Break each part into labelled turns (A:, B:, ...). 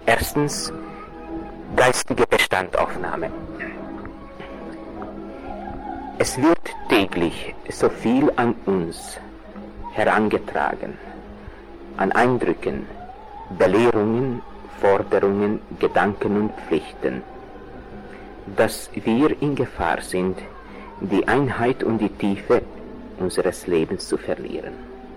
A: Erstens, geistige Bestandaufnahme. Es wird täglich so viel an uns herangetragen, an Eindrücken, Belehrungen, Forderungen, Gedanken und Pflichten, dass wir in Gefahr sind, die Einheit und die Tiefe unseres Lebens zu verlieren.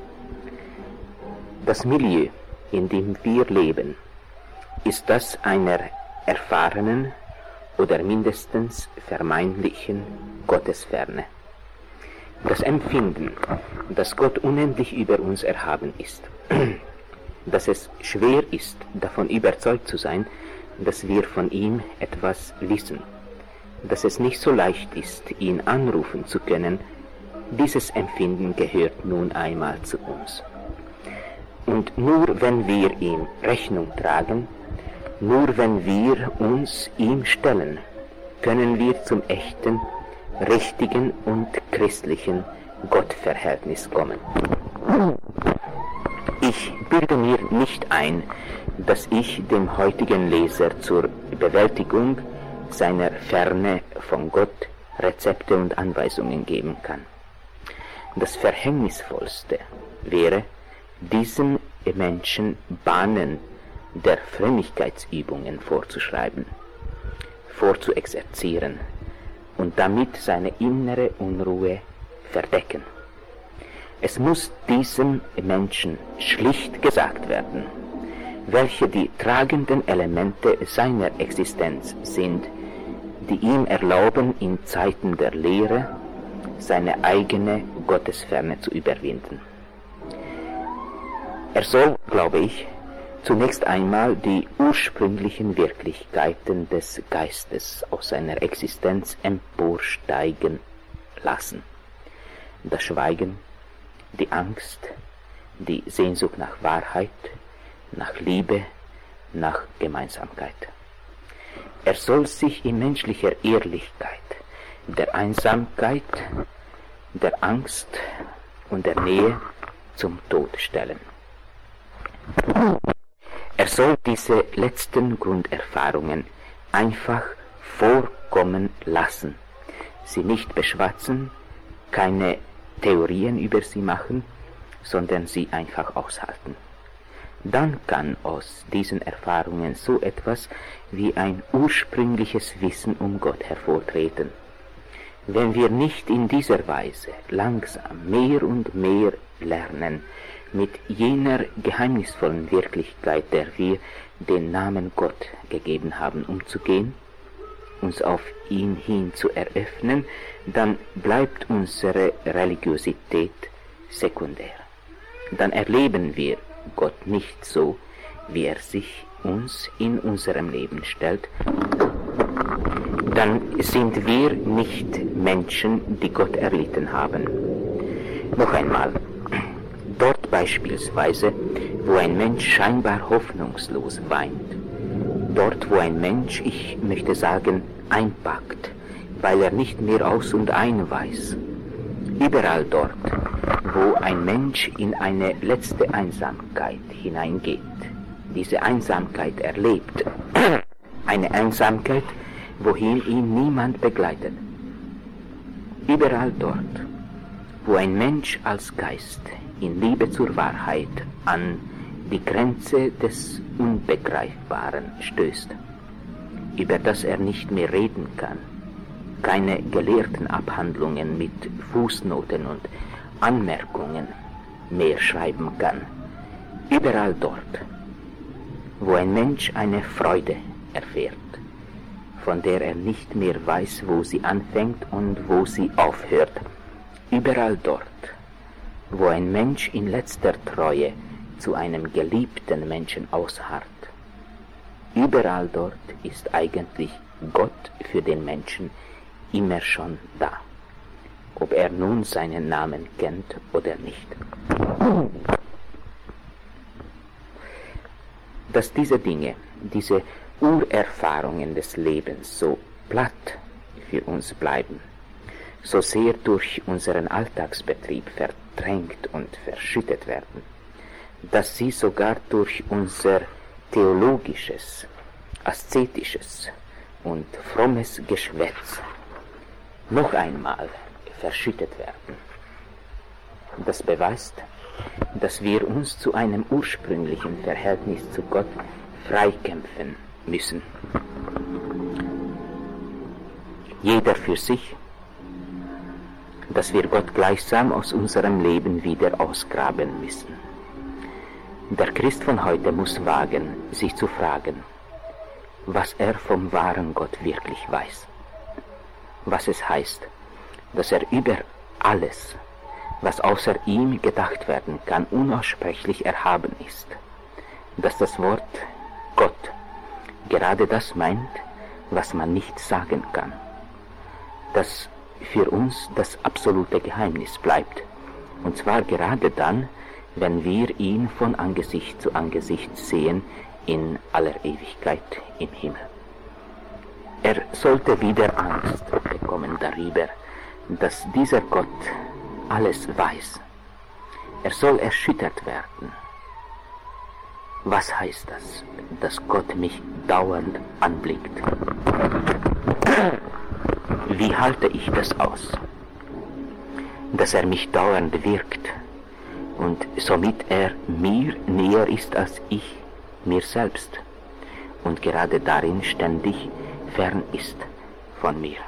A: Das Milieu, in dem wir leben, ist das einer erfahrenen oder mindestens vermeintlichen Gottesferne. Das Empfinden, dass Gott unendlich über uns erhaben ist, dass es schwer ist, davon überzeugt zu sein, dass wir von ihm etwas wissen, dass es nicht so leicht ist, ihn anrufen zu können, dieses Empfinden gehört nun einmal zu uns. Und nur wenn wir ihm Rechnung tragen, nur wenn wir uns ihm stellen, können wir zum echten, richtigen und christlichen Gottverhältnis kommen. Ich bilde mir nicht ein, dass ich dem heutigen Leser zur Bewältigung seiner Ferne von Gott Rezepte und Anweisungen geben kann. Das Verhängnisvollste wäre, diesen Menschen Bahnen der Frömmigkeitsübungen vorzuschreiben, vorzuexerzieren und damit seine innere Unruhe verdecken. Es muss diesem Menschen schlicht gesagt werden, welche die tragenden Elemente seiner Existenz sind, die ihm erlauben, in Zeiten der Lehre seine eigene Gottesferne zu überwinden. Er soll, glaube ich, zunächst einmal die ursprünglichen Wirklichkeiten des Geistes aus seiner Existenz emporsteigen lassen. Das Schweigen, die Angst, die Sehnsucht nach Wahrheit, nach Liebe, nach Gemeinsamkeit. Er soll sich in menschlicher Ehrlichkeit, der Einsamkeit, der Angst und der Nähe zum Tod stellen. Er soll diese letzten Grunderfahrungen einfach vorkommen lassen, sie nicht beschwatzen, keine Theorien über sie machen, sondern sie einfach aushalten. Dann kann aus diesen Erfahrungen so etwas wie ein ursprüngliches Wissen um Gott hervortreten. Wenn wir nicht in dieser Weise langsam mehr und mehr lernen, mit jener geheimnisvollen Wirklichkeit, der wir den Namen Gott gegeben haben, umzugehen, uns auf ihn hin zu eröffnen, dann bleibt unsere Religiosität sekundär. Dann erleben wir Gott nicht so, wie er sich uns in unserem Leben stellt. Dann sind wir nicht Menschen, die Gott erlitten haben. Noch einmal, dort beispielsweise, wo ein Mensch scheinbar hoffnungslos weint, dort wo ein Mensch, ich möchte sagen, einpackt, weil er nicht mehr aus und ein weiß, überall dort, wo ein Mensch in eine letzte Einsamkeit hineingeht, diese Einsamkeit erlebt, eine Einsamkeit, wohin ihn niemand begleitet. Überall dort, wo ein Mensch als Geist in Liebe zur Wahrheit an die Grenze des Unbegreifbaren stößt, über das er nicht mehr reden kann, keine gelehrten Abhandlungen mit Fußnoten und Anmerkungen mehr schreiben kann. Überall dort, wo ein Mensch eine Freude erfährt, von der er nicht mehr weiß, wo sie anfängt und wo sie aufhört. Überall dort, wo ein Mensch in letzter Treue zu einem geliebten Menschen ausharrt. Überall dort ist eigentlich Gott für den Menschen immer schon da, ob er nun seinen Namen kennt oder nicht. Dass diese Dinge, diese Urerfahrungen des Lebens so platt für uns bleiben, so sehr durch unseren Alltagsbetrieb verdrängt und verschüttet werden, dass sie sogar durch unser theologisches, aszetisches und frommes Geschwätz noch einmal verschüttet werden. Das beweist, dass wir uns zu einem ursprünglichen Verhältnis zu Gott freikämpfen müssen. Jeder für sich, dass wir Gott gleichsam aus unserem Leben wieder ausgraben müssen. Der Christ von heute muss wagen, sich zu fragen, was er vom wahren Gott wirklich weiß. Was es heißt, dass er über alles, was außer ihm gedacht werden kann, unaussprechlich erhaben ist. Dass das Wort Gott gerade das meint, was man nicht sagen kann. Dass für uns das absolute Geheimnis bleibt. Und zwar gerade dann, wenn wir ihn von Angesicht zu Angesicht sehen, in aller Ewigkeit im Himmel. Er sollte wieder Angst bekommen darüber, dass dieser Gott alles weiß. Er soll erschüttert werden. Was heißt das, dass Gott mich dauernd anblickt? Wie halte ich das aus? Dass er mich dauernd wirkt und somit er mir näher ist als ich mir selbst und gerade darin ständig fern ist von mir.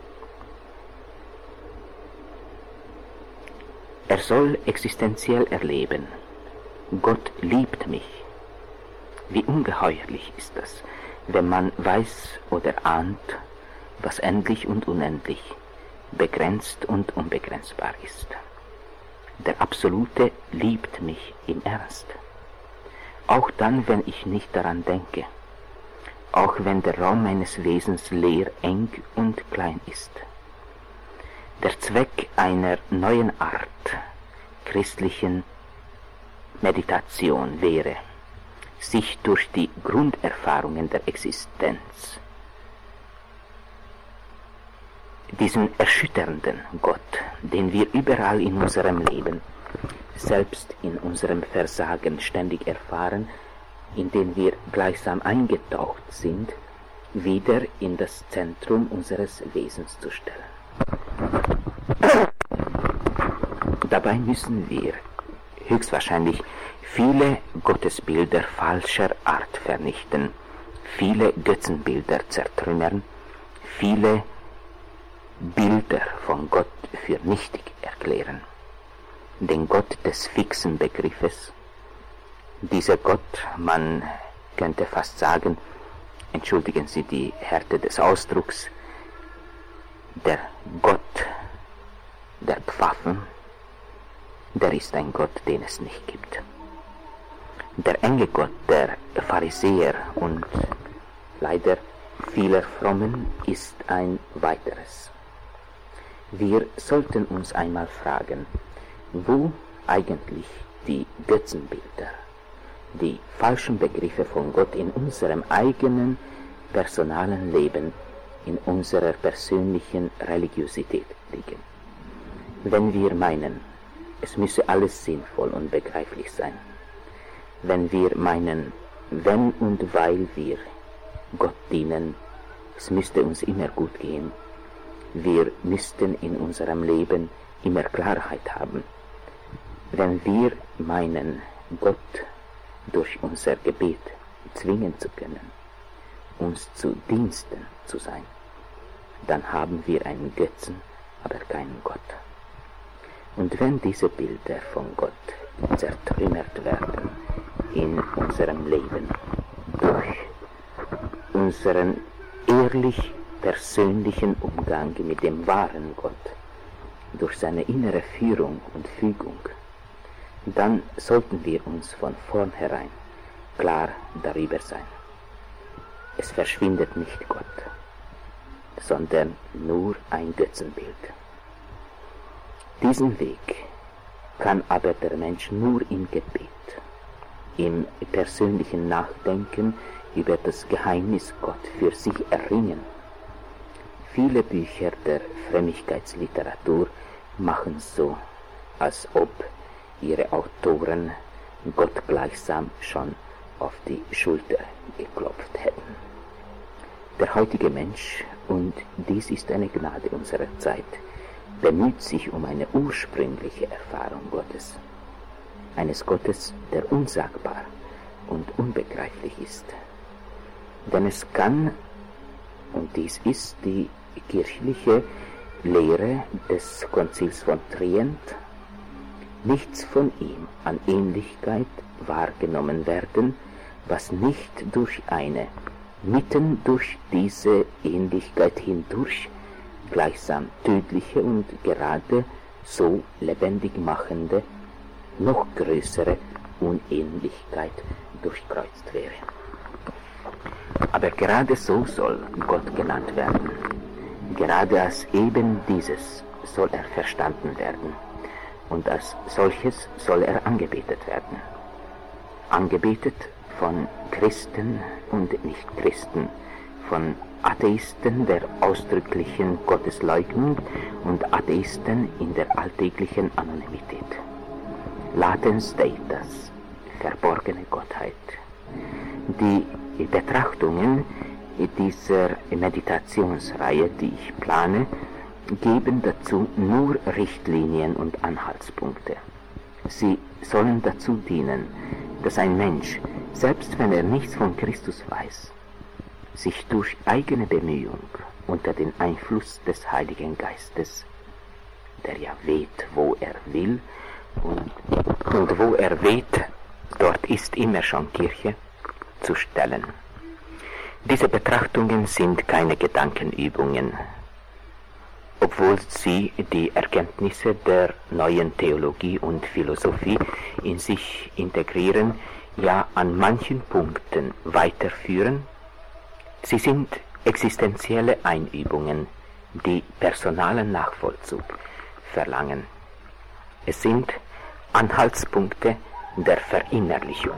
A: Er soll existenziell erleben, Gott liebt mich. Wie ungeheuerlich ist das, wenn man weiß oder ahnt, was endlich und unendlich, begrenzt und unbegrenzbar ist. Der Absolute liebt mich im Ernst. Auch dann, wenn ich nicht daran denke. Auch wenn der Raum meines Wesens leer, eng und klein ist. Der Zweck einer neuen Art christlichen Meditation wäre, sich durch die Grunderfahrungen der Existenz, diesen erschütternden Gott, den wir überall in unserem Leben, selbst in unserem Versagen ständig erfahren, in den wir gleichsam eingetaucht sind, wieder in das Zentrum unseres Wesens zu stellen. Dabei müssen wir höchstwahrscheinlich viele Gottesbilder falscher Art vernichten, viele Götzenbilder zertrümmern, viele Bilder von Gott für nichtig erklären. Den Gott des fixen Begriffes, dieser Gott, man könnte fast sagen, entschuldigen Sie die Härte des Ausdrucks, der Gott der Pfaffen, der ist ein Gott, den es nicht gibt. Der enge Gott der Pharisäer und leider vieler Frommen ist ein weiteres. Wir sollten uns einmal fragen, wo eigentlich die Götzenbilder, die falschen Begriffe von Gott in unserem eigenen personalen Leben, in unserer persönlichen Religiosität liegen. Wenn wir meinen, es müsse alles sinnvoll und begreiflich sein, wenn wir meinen, wenn und weil wir Gott dienen, es müsste uns immer gut gehen, wir müssten in unserem Leben immer Klarheit haben, wenn wir meinen, Gott durch unser Gebet zwingen zu können, uns zu Diensten zu sein, dann haben wir einen Götzen, aber keinen Gott. Und wenn diese Bilder von Gott zertrümmert werden in unserem Leben durch unseren ehrlich persönlichen Umgang mit dem wahren Gott, durch seine innere Führung und Fügung, dann sollten wir uns von vornherein klar darüber sein. Es verschwindet nicht Gott, sondern nur ein Götzenbild. Diesen Weg kann aber der Mensch nur im Gebet, im persönlichen Nachdenken über das Geheimnis Gott für sich erringen. Viele Bücher der Frömmigkeitsliteratur machen so, als ob ihre Autoren Gott gleichsam schon auf die Schulter geklopft hätten. Der heutige Mensch, und dies ist eine Gnade unserer Zeit, bemüht sich um eine ursprüngliche Erfahrung Gottes, eines Gottes, der unsagbar und unbegreiflich ist. Denn es kann, und dies ist die kirchliche Lehre des Konzils von Trient, nichts von ihm an Ähnlichkeit wahrgenommen werden, was nicht durch eine, mitten durch diese Ähnlichkeit hindurch, gleichsam tödliche und gerade so lebendig machende, noch größere Unähnlichkeit durchkreuzt wäre. Aber gerade so soll Gott genannt werden. Gerade als eben dieses soll er verstanden werden. Und als solches soll er angebetet werden. Angebetet von Christen und Nichtchristen, von Atheisten der ausdrücklichen Gottesleugnung und Atheisten in der alltäglichen Anonymität. Latent status, verborgene Gottheit. Die Betrachtungen dieser Meditationsreihe, die ich plane, geben dazu nur Richtlinien und Anhaltspunkte. Sie sollen dazu dienen, dass ein Mensch, selbst wenn er nichts von Christus weiß, sich durch eigene Bemühung unter den Einfluss des Heiligen Geistes, der ja weht, wo er will, und wo er weht, dort ist immer schon Kirche, zu stellen. Diese Betrachtungen sind keine Gedankenübungen, obwohl sie die Erkenntnisse der neuen Theologie und Philosophie in sich integrieren, ja an manchen Punkten weiterführen. Sie sind existenzielle Einübungen, die personalen Nachvollzug verlangen. Es sind Anhaltspunkte der Verinnerlichung.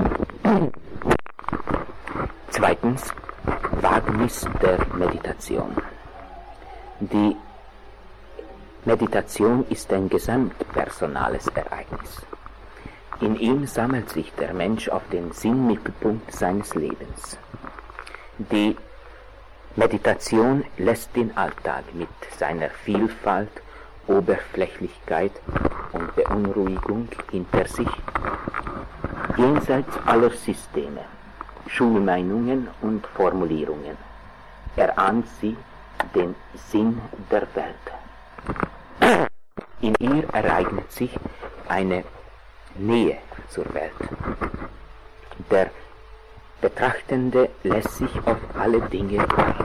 A: Zweitens, Wagnis der Meditation. Die Meditation ist ein gesamtpersonales Ereignis. In ihm sammelt sich der Mensch auf den Sinnmittelpunkt seines Lebens. Die Meditation lässt den Alltag mit seiner Vielfalt, Oberflächlichkeit und Beunruhigung hinter sich, jenseits aller Systeme, Schulmeinungen und Formulierungen. Erahnt sie den Sinn der Welt. In ihr ereignet sich eine Nähe zur Welt. Der Betrachtende lässt sich auf alle Dinge ein.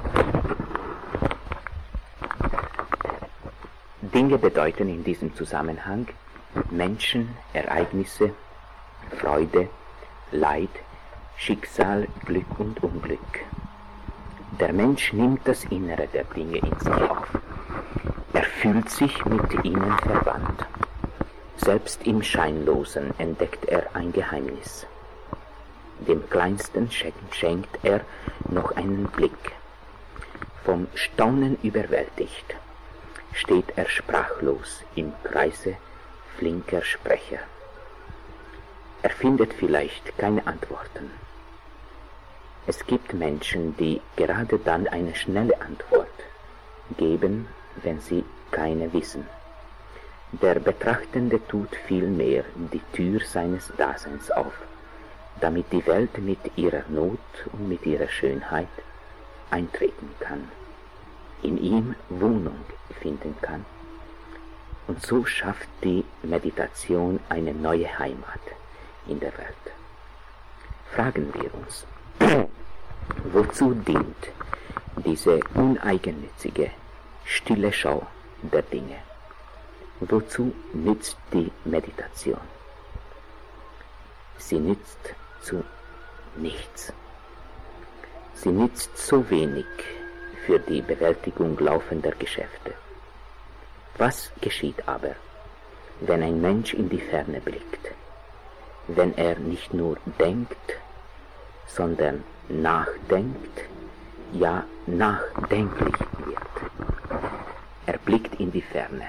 A: Dinge bedeuten in diesem Zusammenhang Menschen, Ereignisse, Freude, Leid, Schicksal, Glück und Unglück. Der Mensch nimmt das Innere der Dinge in sich auf. Er fühlt sich mit ihnen verwandt. Selbst im Scheinlosen entdeckt er ein Geheimnis. Dem Kleinsten schenkt er noch einen Blick. Vom Staunen überwältigt, steht er sprachlos im Kreise flinker Sprecher. Er findet vielleicht keine Antworten. Es gibt Menschen, die gerade dann eine schnelle Antwort geben, wenn sie keine wissen. Der Betrachtende tut vielmehr die Tür seines Daseins auf, damit die Welt mit ihrer Not und mit ihrer Schönheit eintreten kann, in ihm Wohnung finden kann. Und so schafft die Meditation eine neue Heimat in der Welt. Fragen wir uns, wozu dient diese uneigennützige, stille Schau der Dinge? Wozu nützt die Meditation? Sie nützt zu nichts. Sie nützt so wenig für die Bewältigung laufender Geschäfte. Was geschieht aber, wenn ein Mensch in die Ferne blickt, wenn er nicht nur denkt, sondern nachdenkt, ja nachdenklich wird? Er blickt in die Ferne.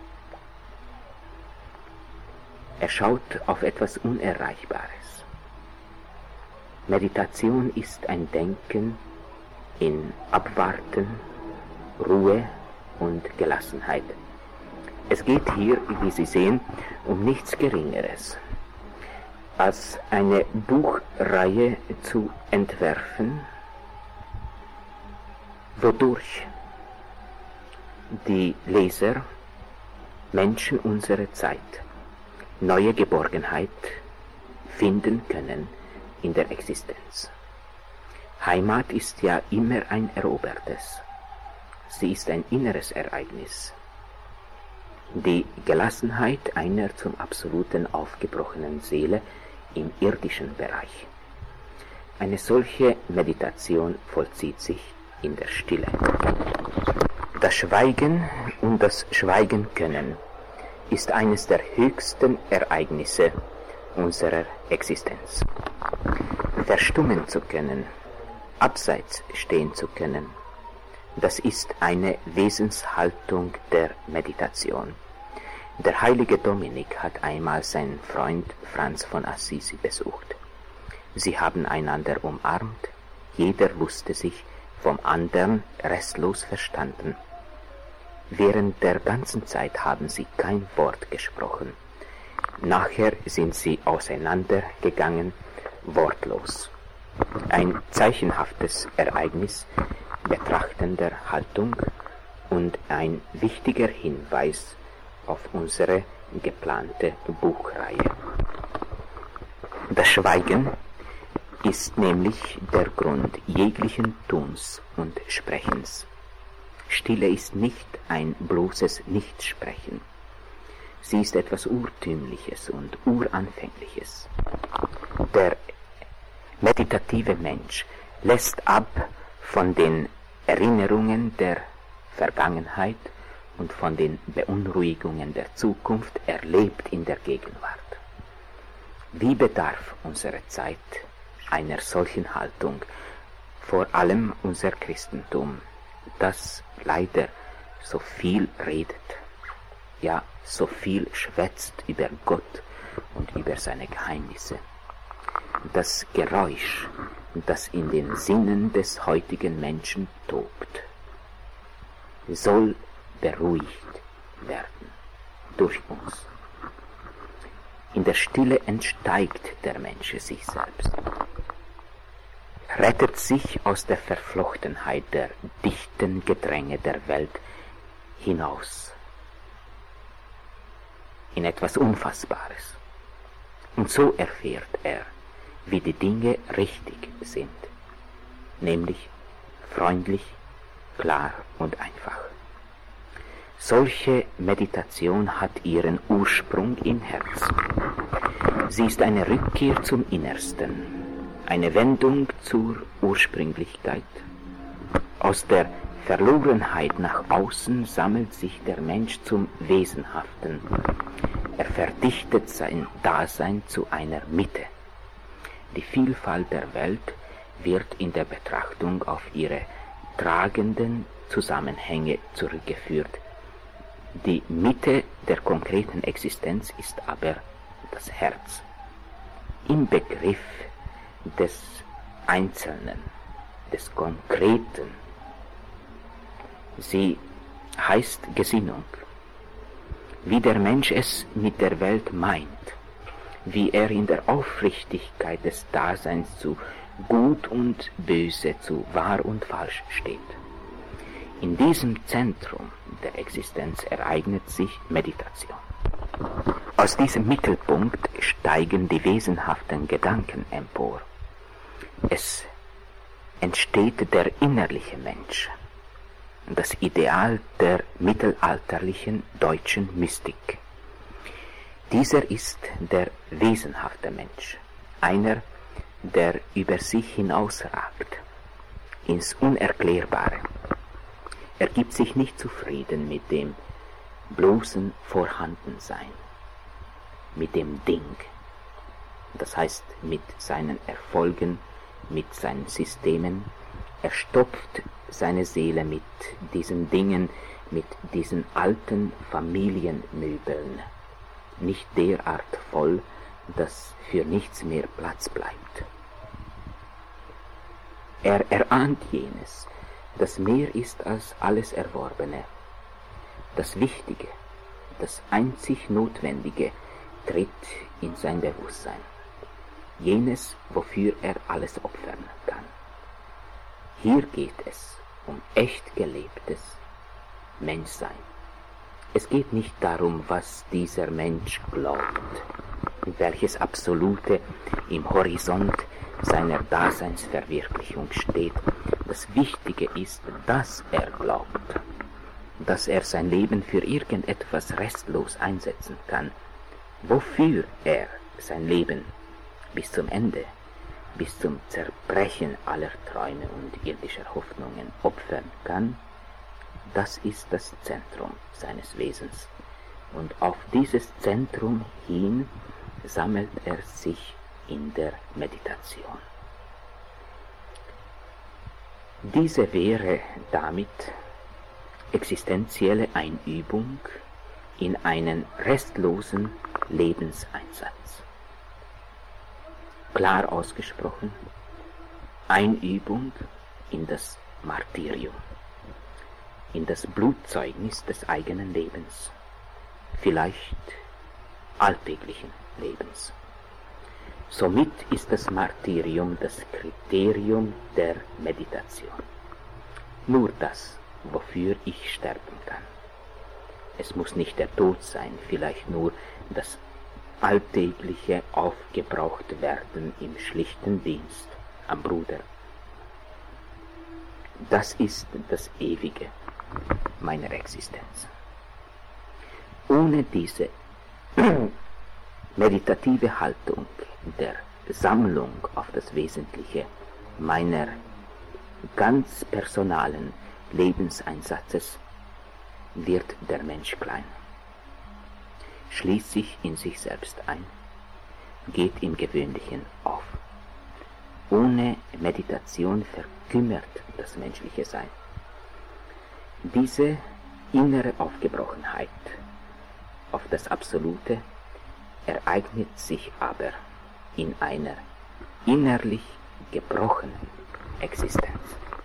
A: Er schaut auf etwas Unerreichbares. Meditation ist ein Denken in Abwarten, Ruhe und Gelassenheit. Es geht hier, wie Sie sehen, um nichts Geringeres, als eine Buchreihe zu entwerfen, wodurch die Leser, Menschen unserer Zeit, neue Geborgenheit finden können in der Existenz. Heimat ist ja immer ein Erobertes. Sie ist ein inneres Ereignis. Die Gelassenheit einer zum Absoluten aufgebrochenen Seele im irdischen Bereich. Eine solche Meditation vollzieht sich in der Stille. Das Schweigen und das Schweigen können ist eines der höchsten Ereignisse unserer Existenz. Verstummen zu können, abseits stehen zu können, das ist eine Wesenshaltung der Meditation. Der heilige Dominik hat einmal seinen Freund Franz von Assisi besucht. Sie haben einander umarmt, jeder wusste sich vom anderen restlos verstanden. Während der ganzen Zeit haben sie kein Wort gesprochen. Nachher sind sie auseinandergegangen, wortlos. Ein zeichenhaftes Ereignis betrachtender Haltung und ein wichtiger Hinweis auf unsere geplante Buchreihe. Das Schweigen ist nämlich der Grund jeglichen Tuns und Sprechens. Stille ist nicht ein bloßes Nichtsprechen. Sie ist etwas Urtümliches und Uranfängliches. Der meditative Mensch lässt ab von den Erinnerungen der Vergangenheit und von den Beunruhigungen der Zukunft, er lebt in der Gegenwart. Wie bedarf unsere Zeit einer solchen Haltung, vor allem unser Christentum, das leider so viel redet, ja so viel schwätzt über Gott und über seine Geheimnisse. Das Geräusch, das in den Sinnen des heutigen Menschen tobt, soll beruhigt werden durch uns. In der Stille entsteigt der Mensch sich selbst, rettet sich aus der Verflochtenheit der dichten Gedränge der Welt hinaus in etwas Unfassbares. Und so erfährt er, wie die Dinge richtig sind, nämlich freundlich, klar und einfach. Solche Meditation hat ihren Ursprung im Herzen. Sie ist eine Rückkehr zum Innersten, eine Wendung zur Ursprünglichkeit. Aus der Verlorenheit nach außen sammelt sich der Mensch zum Wesenhaften. Er verdichtet sein Dasein zu einer Mitte. Die Vielfalt der Welt wird in der Betrachtung auf ihre tragenden Zusammenhänge zurückgeführt. Die Mitte der konkreten Existenz ist aber das Herz. Im Begriff des Einzelnen, des Konkreten. Sie heißt Gesinnung. Wie der Mensch es mit der Welt meint, wie er in der Aufrichtigkeit des Daseins zu Gut und Böse, zu Wahr und Falsch steht. In diesem Zentrum der Existenz ereignet sich Meditation. Aus diesem Mittelpunkt steigen die wesenhaften Gedanken empor. Es entsteht der innerliche Mensch, das Ideal der mittelalterlichen deutschen Mystik. Dieser ist der wesenhafte Mensch, einer, der über sich hinausragt, ins Unerklärbare. Er gibt sich nicht zufrieden mit dem bloßen Vorhandensein, mit dem Ding, das heißt mit seinen Erfolgen, mit seinen Systemen. Er stopft seine Seele mit diesen Dingen, mit diesen alten Familienmöbeln, nicht derart voll, dass für nichts mehr Platz bleibt. Er erahnt jenes, das mehr ist als alles Erworbene. Das Wichtige, das einzig Notwendige tritt in sein Bewusstsein. Jenes, wofür er alles opfern kann. Hier geht es um echt gelebtes Menschsein. Es geht nicht darum, was dieser Mensch glaubt, welches Absolute im Horizont seiner Daseinsverwirklichung steht. Das Wichtige ist, dass er glaubt, dass er sein Leben für irgendetwas restlos einsetzen kann, wofür er sein Leben bis zum Ende, bis zum Zerbrechen aller Träume und irdischer Hoffnungen opfern kann. Das ist das Zentrum seines Wesens. Und auf dieses Zentrum hin sammelt er sich in der Meditation. Diese wäre damit existenzielle Einübung in einen restlosen Lebenseinsatz. Klar ausgesprochen, Einübung in das Martyrium, in das Blutzeugnis des eigenen Lebens, vielleicht alltäglichen Lebens. Somit ist das Martyrium das Kriterium der Meditation. Nur das, wofür ich sterben kann. Es muss nicht der Tod sein, vielleicht nur das alltägliche Aufgebrauchtwerden im schlichten Dienst am Bruder. Das ist das Ewige meiner Existenz. Ohne diese meditative Haltung der Sammlung auf das Wesentliche meiner ganz personalen Lebenseinsatzes wird der Mensch klein, schließt sich in sich selbst ein, geht im Gewöhnlichen auf. Ohne Meditation verkümmert das menschliche Sein. Diese innere Aufgebrochenheit auf das Absolute ereignet sich aber in einer innerlich gebrochenen Existenz.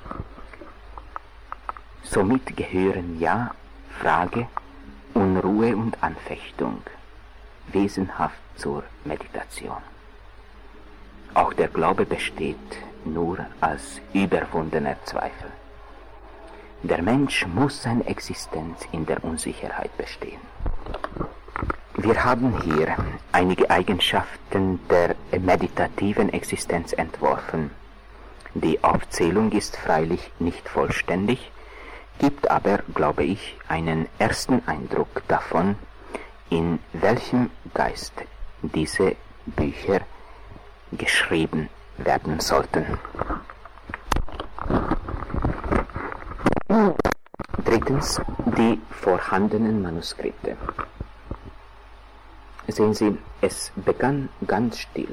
A: Somit gehören ja Frage, Unruhe und Anfechtung wesenhaft zur Meditation. Auch der Glaube besteht nur als überwundener Zweifel. Der Mensch muss seine Existenz in der Unsicherheit bestehen. Wir haben hier einige Eigenschaften der meditativen Existenz entworfen. Die Aufzählung ist freilich nicht vollständig, gibt aber, glaube ich, einen ersten Eindruck davon, in welchem Geist diese Bücher geschrieben werden sollten. Drittens, die vorhandenen Manuskripte. Sehen Sie, es begann ganz still.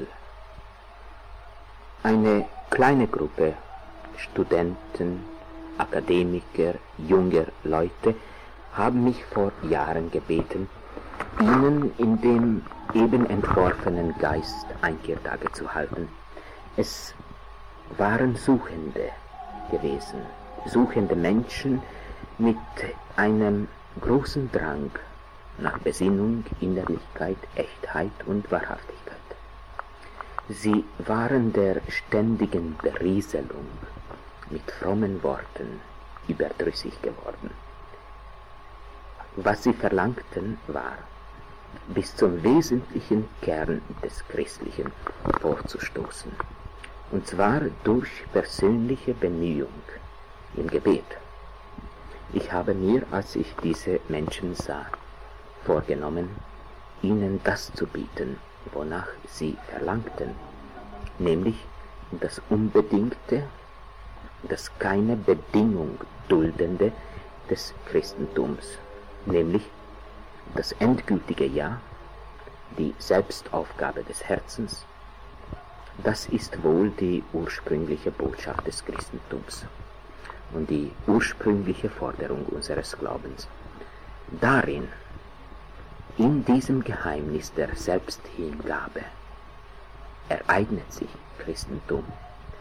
A: Eine kleine Gruppe Studenten, Akademiker, junger Leute haben mich vor Jahren gebeten, ihnen in dem eben entworfenen Geist Einkehrtage zu halten. Es waren Suchende gewesen, suchende Menschen mit einem großen Drang nach Besinnung, Innerlichkeit, Echtheit und Wahrhaftigkeit. Sie waren der ständigen Berieselung mit frommen Worten überdrüssig geworden. Was sie verlangten, war, bis zum wesentlichen Kern des Christlichen vorzustoßen, und zwar durch persönliche Bemühung im Gebet. Ich habe mir, als ich diese Menschen sah, vorgenommen, ihnen das zu bieten, wonach sie verlangten, nämlich das Unbedingte, das keine Bedingung duldende des Christentums, nämlich das endgültige Ja, die Selbstaufgabe des Herzens. Das ist wohl die ursprüngliche Botschaft des Christentums und die ursprüngliche Forderung unseres Glaubens. Darin, in diesem Geheimnis der Selbsthingabe, ereignet sich Christentum.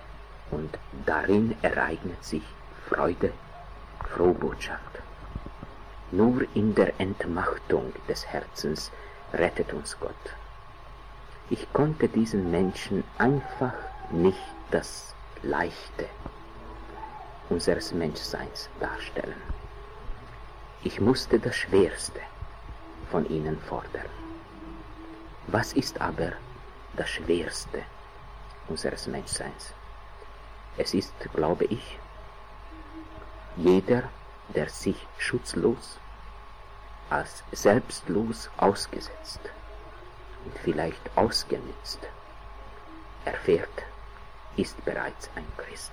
A: und darin ereignet sich Freude, Frohbotschaft. Nur in der Entmachtung des Herzens rettet uns Gott. Ich konnte diesen Menschen einfach nicht das Leichte unseres Menschseins darstellen. Ich musste das Schwerste von ihnen fordern. Was ist aber das Schwerste unseres Menschseins? Es ist, glaube ich, jeder, der sich schutzlos, als selbstlos ausgesetzt und vielleicht ausgenützt erfährt, ist bereits ein Christ.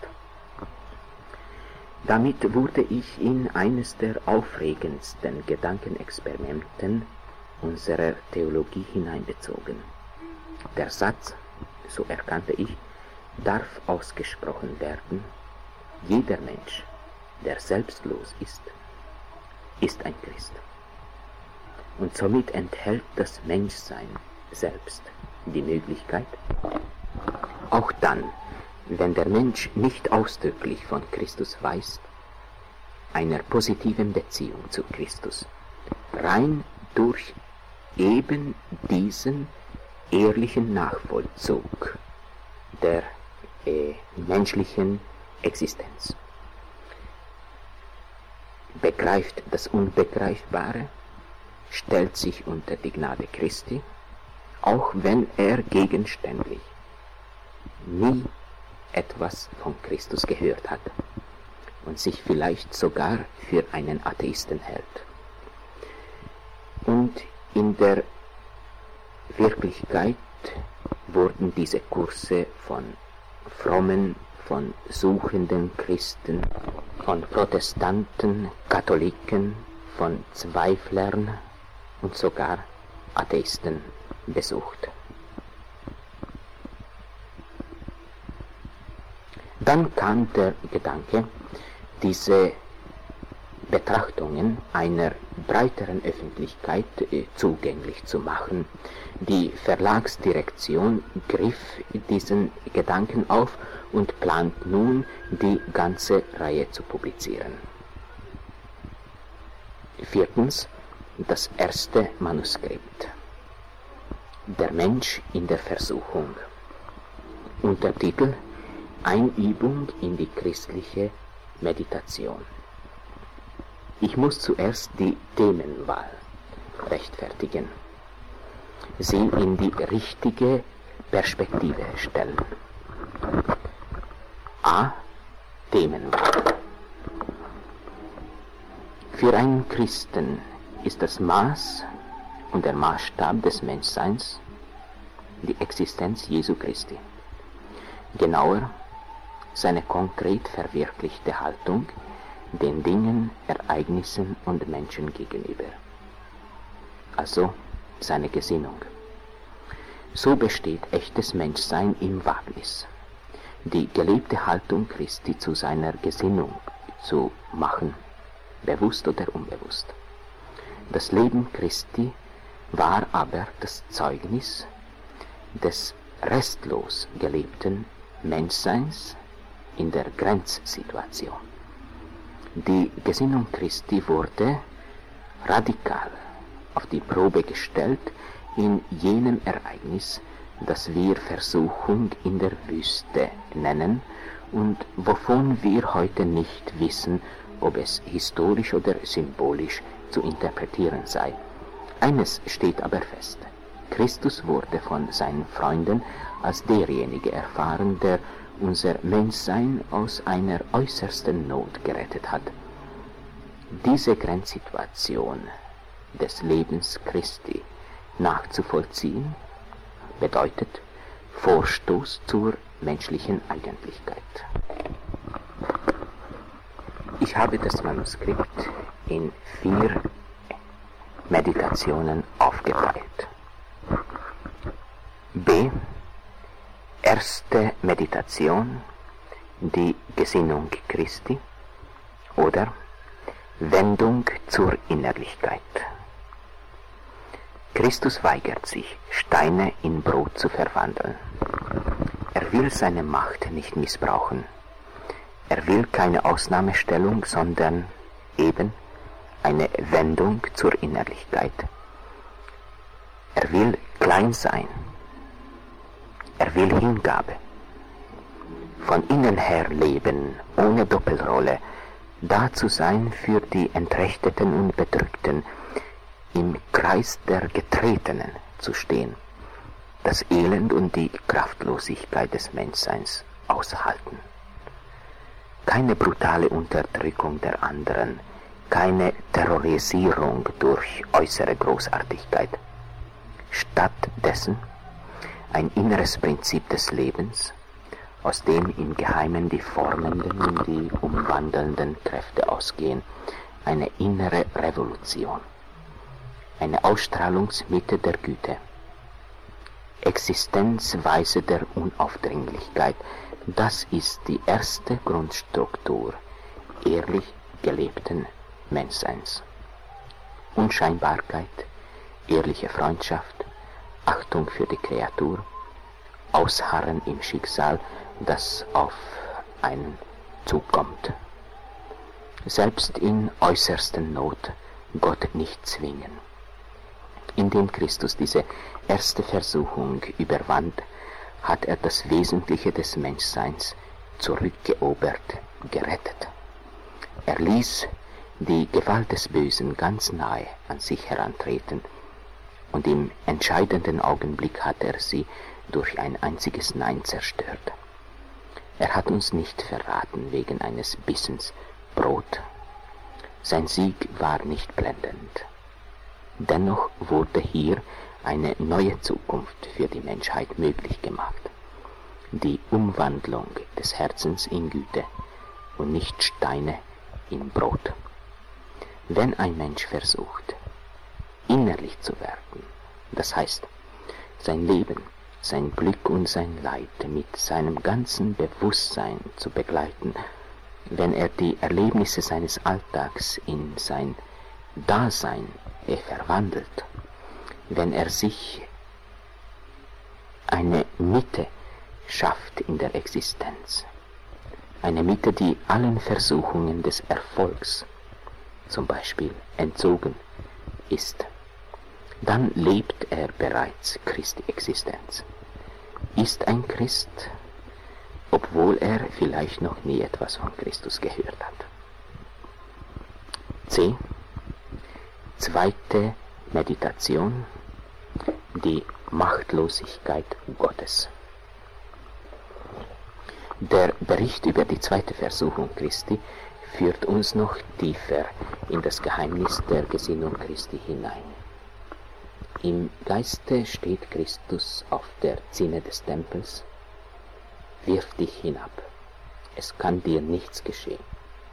A: Damit wurde ich in eines der aufregendsten Gedankenexperimenten unserer Theologie hineinbezogen. Der Satz, so erkannte ich, darf ausgesprochen werden: Jeder Mensch, der selbstlos ist ein Christ. Und somit enthält das Menschsein selbst die Möglichkeit, auch dann, wenn der Mensch nicht ausdrücklich von Christus weiß, einer positiven Beziehung zu Christus, rein durch eben diesen ehrlichen Nachvollzug der menschlichen Existenz. Begreift das Unbegreifbare, stellt sich unter die Gnade Christi, auch wenn er gegenständlich nie etwas von Christus gehört hat und sich vielleicht sogar für einen Atheisten hält. Und in der Wirklichkeit wurden diese Kurse von frommen, von suchenden Christen, von Protestanten, Katholiken, von Zweiflern und sogar Atheisten besucht. Dann kam der Gedanke, diese Betrachtungen einer breiteren Öffentlichkeit zugänglich zu machen. Die Verlagsdirektion griff diesen Gedanken auf und plant nun, die ganze Reihe zu publizieren. Viertens, das erste Manuskript. Der Mensch in der Versuchung. Untertitel: Einübung in die christliche Meditation. Ich muss zuerst die Themenwahl rechtfertigen, sie in die richtige Perspektive stellen. A. Themenwahl. Für einen Christen ist das Maß und der Maßstab des Menschseins die Existenz Jesu Christi. Genauer, seine konkret verwirklichte Haltung den Dingen, Ereignissen und Menschen gegenüber. Also seine Gesinnung. So besteht echtes Menschsein im Wagnis, die gelebte Haltung Christi zu seiner Gesinnung zu machen, bewusst oder unbewusst. Das Leben Christi war aber das Zeugnis des restlos gelebten Menschseins in der Grenzsituation. Die Gesinnung Christi wurde radikal auf die Probe gestellt in jenem Ereignis, das wir Versuchung in der Wüste nennen und wovon wir heute nicht wissen, ob es historisch oder symbolisch zu interpretieren sei. Eines steht aber fest: Christus wurde von seinen Freunden als derjenige erfahren, der unser Menschsein aus einer äußersten Not gerettet hat. Diese Grenzsituation des Lebens Christi nachzuvollziehen, bedeutet Vorstoß zur menschlichen Eigentlichkeit. Ich habe das Manuskript in 4 Meditationen aufgeteilt. B. Erste Meditation, die Gesinnung Christi, oder Wendung zur Innerlichkeit. Christus weigert sich, Steine in Brot zu verwandeln. Er will seine Macht nicht missbrauchen. Er will keine Ausnahmestellung, sondern eben eine Wendung zur Innerlichkeit. Er will klein sein. Er will Hingabe. Von innen her leben, ohne Doppelrolle, da zu sein für die Entrechteten und Bedrückten, im Kreis der Getretenen zu stehen, das Elend und die Kraftlosigkeit des Menschseins aushalten. Keine brutale Unterdrückung der anderen, keine Terrorisierung durch äußere Großartigkeit. Stattdessen ein inneres Prinzip des Lebens, aus dem im Geheimen die formenden und die umwandelnden Kräfte ausgehen, eine innere Revolution, eine Ausstrahlungsmitte der Güte, Existenzweise der Unaufdringlichkeit, das ist die erste Grundstruktur ehrlich gelebten Menschseins. Unscheinbarkeit, ehrliche Freundschaft, Achtung für die Kreatur, Ausharren im Schicksal, das auf einen zukommt. Selbst in äußersten Not Gott nicht zwingen. Indem Christus diese erste Versuchung überwand, hat er das Wesentliche des Menschseins zurückerobert, gerettet. Er ließ die Gewalt des Bösen ganz nahe an sich herantreten, und im entscheidenden Augenblick hat er sie durch ein einziges Nein zerstört. Er hat uns nicht verraten wegen eines Bissens Brot. Sein Sieg war nicht blendend. Dennoch wurde hier eine neue Zukunft für die Menschheit möglich gemacht. Die Umwandlung des Herzens in Güte und nicht Steine in Brot. Wenn ein Mensch versucht, innerlich zu werden, das heißt, sein Leben, sein Glück und sein Leid mit seinem ganzen Bewusstsein zu begleiten, wenn er die Erlebnisse seines Alltags in sein Dasein verwandelt, wenn er sich eine Mitte schafft in der Existenz, eine Mitte, die allen Versuchungen des Erfolgs, zum Beispiel entzogen ist, dann lebt er bereits Christi Existenz, ist ein Christ, obwohl er vielleicht noch nie etwas von Christus gehört hat. C. Zweite Meditation, die Machtlosigkeit Gottes. Der Bericht über die zweite Versuchung Christi führt uns noch tiefer in das Geheimnis der Gesinnung Christi hinein. Im Geiste steht Christus auf der Zinne des Tempels: Wirf dich hinab, es kann dir nichts geschehen.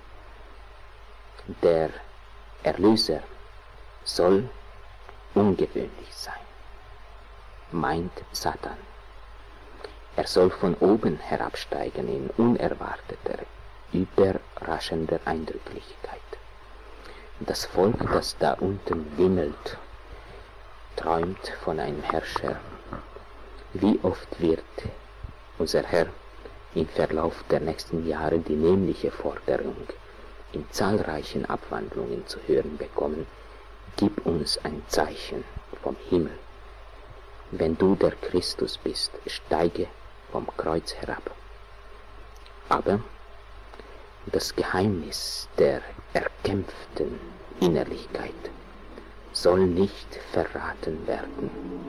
A: Der Erlöser soll ungewöhnlich sein, meint Satan. Er soll von oben herabsteigen in unerwarteter, überraschender Eindrücklichkeit. Das Volk, das da unten wimmelt, träumt von einem Herrscher. Wie oft wird unser Herr im Verlauf der nächsten Jahre die nämliche Forderung in zahlreichen Abwandlungen zu hören bekommen: Gib uns ein Zeichen vom Himmel. Wenn du der Christus bist, steige vom Kreuz herab. Aber das Geheimnis der erkämpften Innerlichkeit soll nicht verraten werden.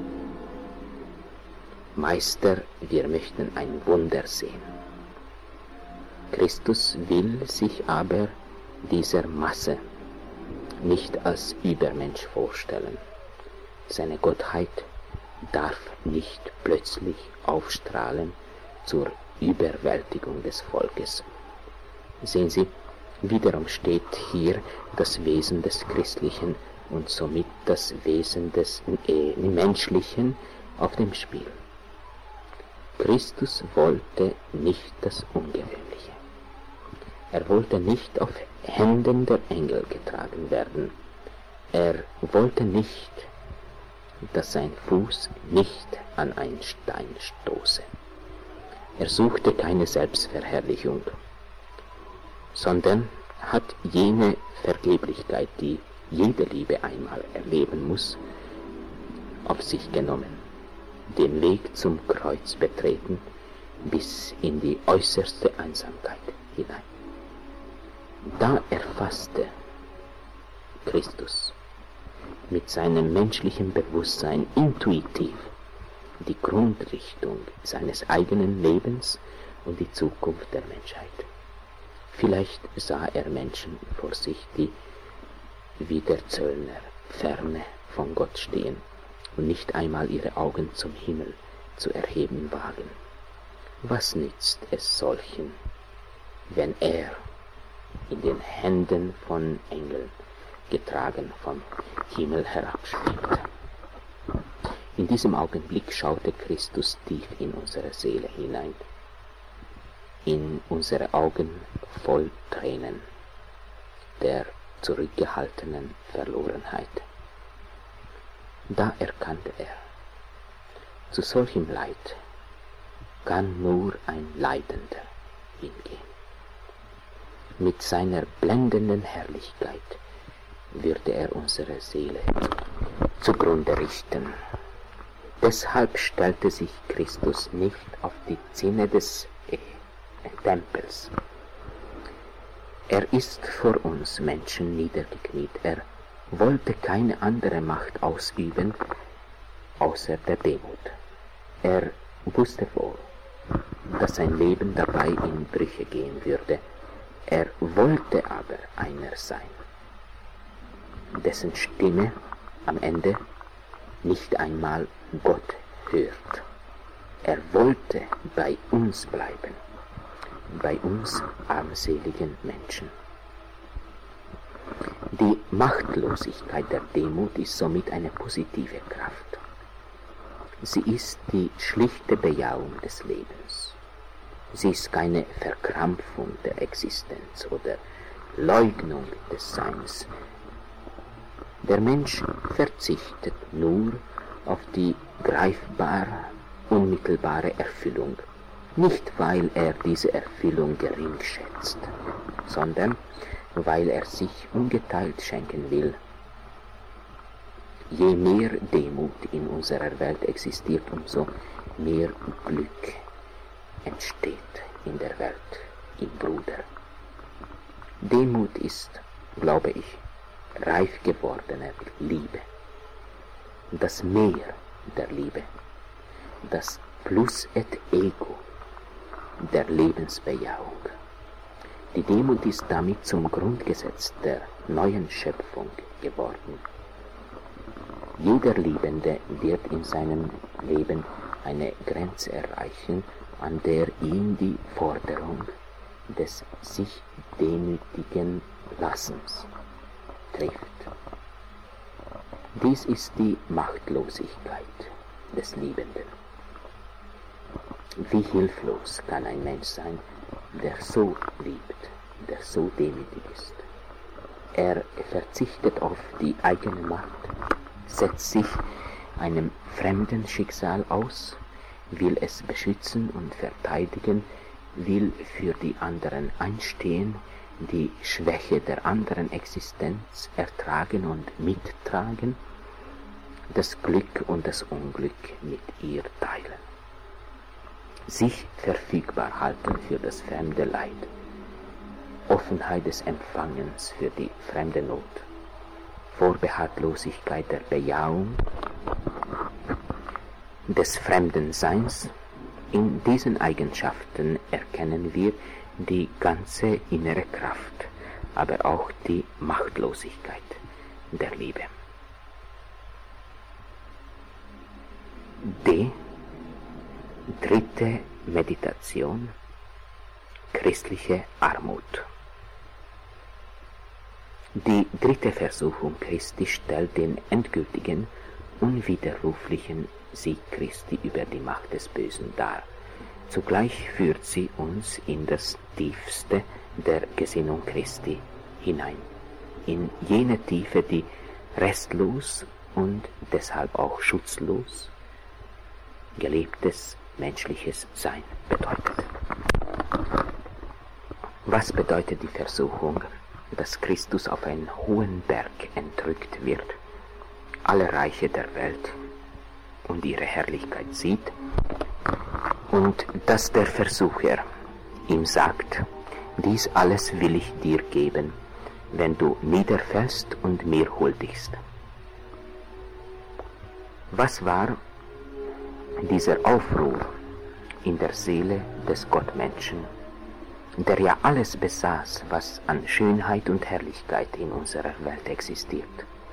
A: Meister, wir möchten ein Wunder sehen. Christus will sich aber dieser Masse nicht als Übermensch vorstellen. Seine Gottheit darf nicht plötzlich aufstrahlen zur Überwältigung des Volkes. Sehen Sie, wiederum steht hier das Wesen des Christlichen und somit das Wesen des Menschlichen auf dem Spiel. Christus wollte nicht das Ungewöhnliche. Er wollte nicht auf Händen der Engel getragen werden. Er wollte nicht, dass sein Fuß nicht an einen Stein stoße. Er suchte keine Selbstverherrlichung, sondern hat jene Vergeblichkeit, die jede Liebe einmal erleben muss, auf sich genommen, den Weg zum Kreuz betreten, bis in die äußerste Einsamkeit hinein. Da erfasste Christus mit seinem menschlichen Bewusstsein intuitiv die Grundrichtung seines eigenen Lebens und die Zukunft der Menschheit. Vielleicht sah er Menschen vor sich, die wie der Zöllner ferne von Gott stehen und nicht einmal ihre Augen zum Himmel zu erheben wagen. Was nützt es solchen, wenn er in den Händen von Engeln getragen vom Himmel herabspringt? In diesem Augenblick schaute Christus tief in unsere Seele hinein, in unsere Augen voll Tränen der zurückgehaltenen Verlorenheit. Da erkannte er, zu solchem Leid kann nur ein Leidender hingehen. Mit seiner blendenden Herrlichkeit würde er unsere Seele zugrunde richten. Deshalb stellte sich Christus nicht auf die Zinne des Tempels. Er ist vor uns Menschen niedergekniet. Er wollte keine andere Macht ausüben, außer der Demut. Er wusste wohl, dass sein Leben dabei in Brüche gehen würde. Er wollte aber einer sein, dessen Stimme am Ende nicht einmal Gott hört. Er wollte bei uns bleiben, bei uns armseligen Menschen. Die Machtlosigkeit der Demut ist somit eine positive Kraft. Sie ist die schlichte Bejahung des Lebens. Sie ist keine Verkrampfung der Existenz oder Leugnung des Seins. Der Mensch verzichtet nur auf die greifbare, unmittelbare Erfüllung, nicht weil er diese Erfüllung gering schätzt, sondern weil er sich ungeteilt schenken will. Je mehr Demut in unserer Welt existiert, umso mehr Glück entsteht in der Welt, im Bruder. Demut ist, glaube ich, reif gewordene Liebe, das Meer der Liebe, das Plus et Ego der Lebensbejahung. Die Demut ist damit zum Grundgesetz der neuen Schöpfung geworden. Jeder Liebende wird in seinem Leben eine Grenze erreichen, an der ihn die Forderung des sich demütigen Lassens trifft. Dies ist die Machtlosigkeit des Liebenden. Wie hilflos kann ein Mensch sein, der so liebt, der so demütig ist. Er verzichtet auf die eigene Macht, setzt sich einem fremden Schicksal aus, will es beschützen und verteidigen, will für die anderen einstehen, die Schwäche der anderen Existenz ertragen und mittragen, das Glück und das Unglück mit ihr teilen. Sich verfügbar halten für das fremde Leid, Offenheit des Empfangens für die fremde Not, Vorbehaltlosigkeit der Bejahung des fremden Seins. In diesen Eigenschaften erkennen wir die ganze innere Kraft, aber auch die Machtlosigkeit der Liebe. Dritte Meditation: christliche Armut. Die dritte Versuchung Christi stellt den endgültigen, unwiderruflichen Sieg Christi über die Macht des Bösen dar. Zugleich führt sie uns in das Tiefste der Gesinnung Christi hinein, in jene Tiefe, die restlos und deshalb auch schutzlos gelebtes menschliches Sein bedeutet. Was bedeutet die Versuchung, dass Christus auf einen hohen Berg entrückt wird, alle Reiche der Welt und ihre Herrlichkeit sieht, und dass der Versucher ihm sagt, dies alles will ich dir geben, wenn du niederfällst und mir huldigst. Was war dieser Aufruhr in der Seele des Gottmenschen, der ja alles besaß, was an Schönheit und Herrlichkeit in unserer Welt existiert?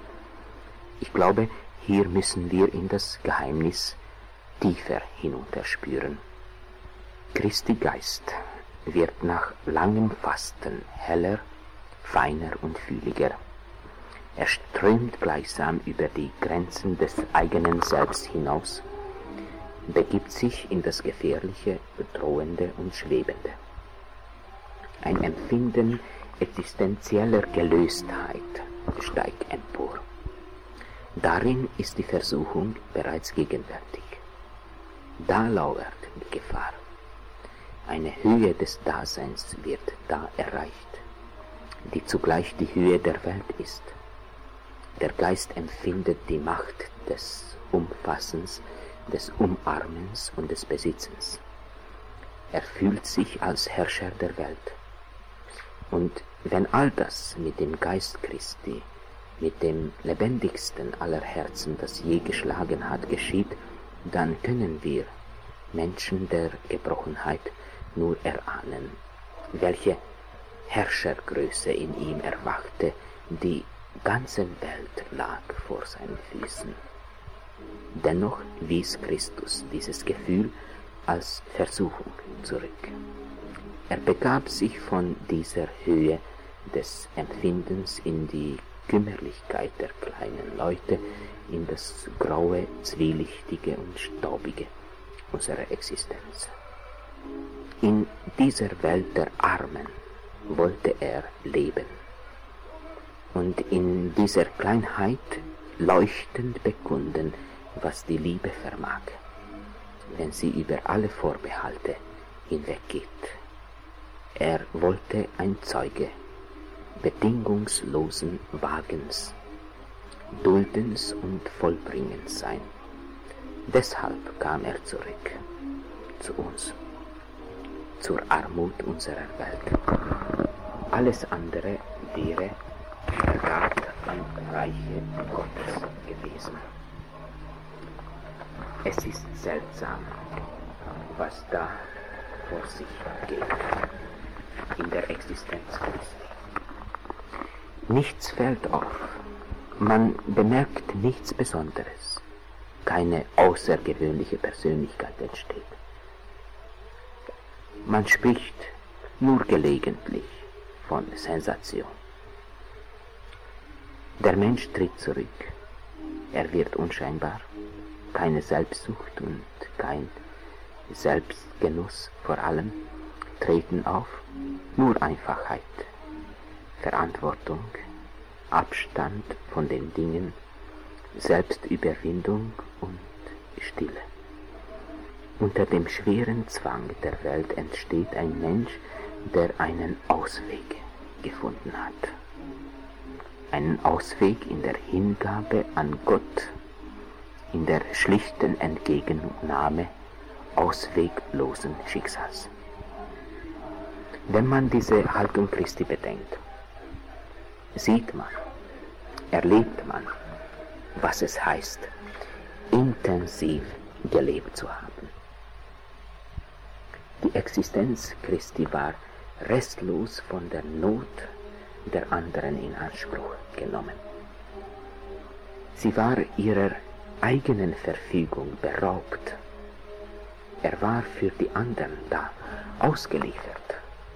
A: Ich glaube, hier müssen wir in das Geheimnis tiefer hinunterspüren. Christi Geist wird nach langem Fasten heller, feiner und fühliger. Er strömt gleichsam über die Grenzen des eigenen Selbst hinaus, begibt sich in das Gefährliche, Bedrohende und Schwebende. Ein Empfinden existenzieller Gelöstheit steigt empor. Darin ist die Versuchung bereits gegenwärtig. Da lauert die Gefahr. Eine Höhe des Daseins wird da erreicht, die zugleich die Höhe der Welt ist. Der Geist empfindet die Macht des Umfassens, des Umarmens und des Besitzens. Er fühlt sich als Herrscher der Welt. Und wenn all das mit dem Geist Christi, mit dem lebendigsten aller Herzen, das je geschlagen hat, geschieht, dann können wir, Menschen der Gebrochenheit, nur erahnen, welche Herrschergröße in ihm erwachte, die ganze Welt lag vor seinen Füßen. Dennoch wies Christus dieses Gefühl als Versuchung zurück. Er begab sich von dieser Höhe des Empfindens in die Kümmerlichkeit der kleinen Leute, in das graue, zwielichtige und staubige unserer Existenz. In dieser Welt der Armen wollte er leben und in dieser Kleinheit leuchtend bekunden, was die Liebe vermag, wenn sie über alle Vorbehalte hinweggeht. Er wollte ein Zeuge bedingungslosen Wagens, Duldens und Vollbringens sein. Deshalb kam er zurück zu uns, zur Armut unserer Welt. Alles andere wäre Verrat am Reiche Gottes gewesen. Es ist seltsam, was da vor sich geht in der Existenz Christi. Nichts fällt auf, man bemerkt nichts Besonderes, keine außergewöhnliche Persönlichkeit entsteht. Man spricht nur gelegentlich von Sensation. Der Mensch tritt zurück, er wird unscheinbar, keine Selbstsucht und kein Selbstgenuss vor allem treten auf, nur Einfachheit, Verantwortung, Abstand von den Dingen, Selbstüberwindung und Stille. Unter dem schweren Zwang der Welt entsteht ein Mensch, der einen Ausweg gefunden hat. Einen Ausweg in der Hingabe an Gott, in der schlichten Entgegennahme ausweglosen Schicksals. Wenn man diese Haltung Christi bedenkt, sieht man, erlebt man, was es heißt, intensiv gelebt zu haben. Die Existenz Christi war restlos von der Not der anderen in Anspruch genommen. Sie war ihrer eigenen Verfügung beraubt. Er war für die anderen da, ausgeliefert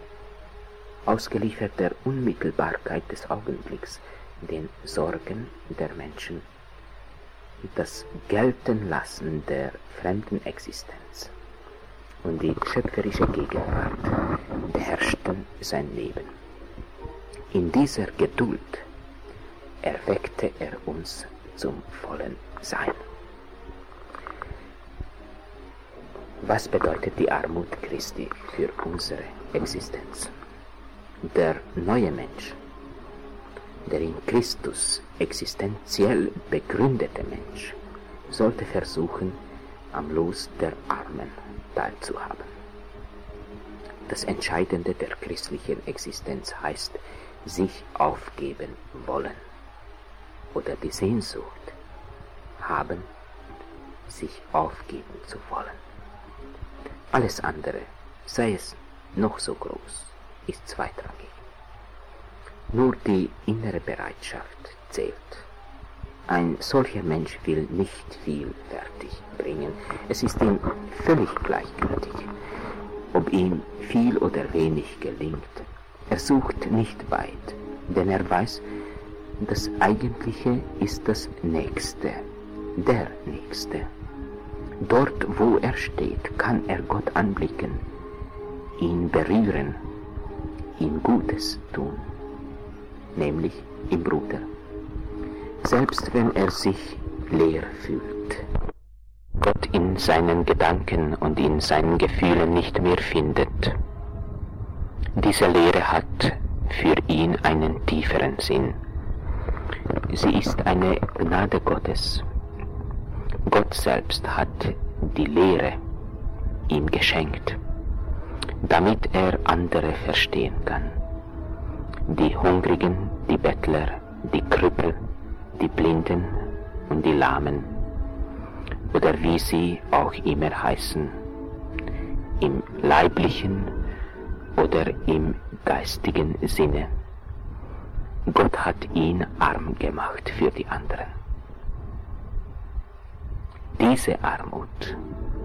A: der Unmittelbarkeit des Augenblicks, den Sorgen der Menschen, das Geltenlassen der fremden Existenz und die schöpferische Gegenwart beherrschten sein Leben. In dieser Geduld erweckte er uns zum vollen Sein. Was bedeutet die Armut Christi für unsere Existenz? Der neue Mensch, der in Christus existenziell begründete Mensch, sollte versuchen, am Los der Armen teilzuhaben. Das Entscheidende der christlichen Existenz heißt, sich aufgeben wollen oder die Sehnsucht haben, sich aufgeben zu wollen. Alles andere, sei es noch so groß, ist zweitrangig. Nur die innere Bereitschaft zählt. Ein solcher Mensch will nicht viel fertigbringen. Es ist ihm völlig gleichgültig, ob ihm viel oder wenig gelingt. Er sucht nicht weit, denn er weiß, das Eigentliche ist das Nächste, der Nächste. Dort, wo er steht, kann er Gott anblicken, ihn berühren, ihm Gutes tun, nämlich im Bruder, selbst wenn er sich leer fühlt, Gott in seinen Gedanken und in seinen Gefühlen nicht mehr findet. Diese Leere hat für ihn einen tieferen Sinn. Sie ist eine Gnade Gottes. Gott selbst hat die Leere ihm geschenkt, damit er andere verstehen kann. Die Hungrigen, die Bettler, die Krüppel, die Blinden und die Lahmen, oder wie sie auch immer heißen, im leiblichen oder im geistigen Sinne. Gott hat ihn arm gemacht für die anderen. Diese Armut,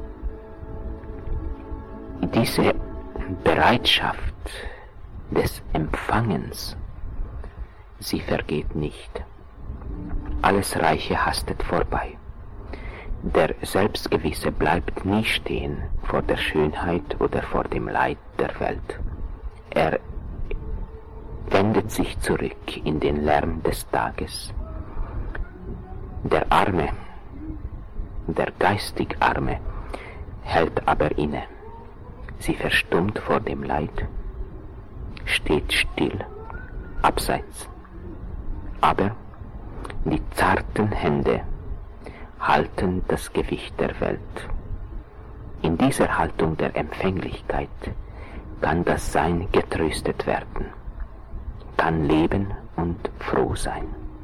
A: diese Bereitschaft des Empfangens, sie vergeht nicht. Alles Reiche hastet vorbei. Der Selbstgewisse bleibt nie stehen vor der Schönheit oder vor dem Leid der Welt. Er wendet sich zurück in den Lärm des Tages. Der Arme, der geistig Arme, hält aber inne. Sie verstummt vor dem Leid, steht still, abseits. Aber die zarten Hände halten das Gewicht der Welt. In dieser Haltung der Empfänglichkeit kann das Sein getröstet werden, kann leben und froh sein.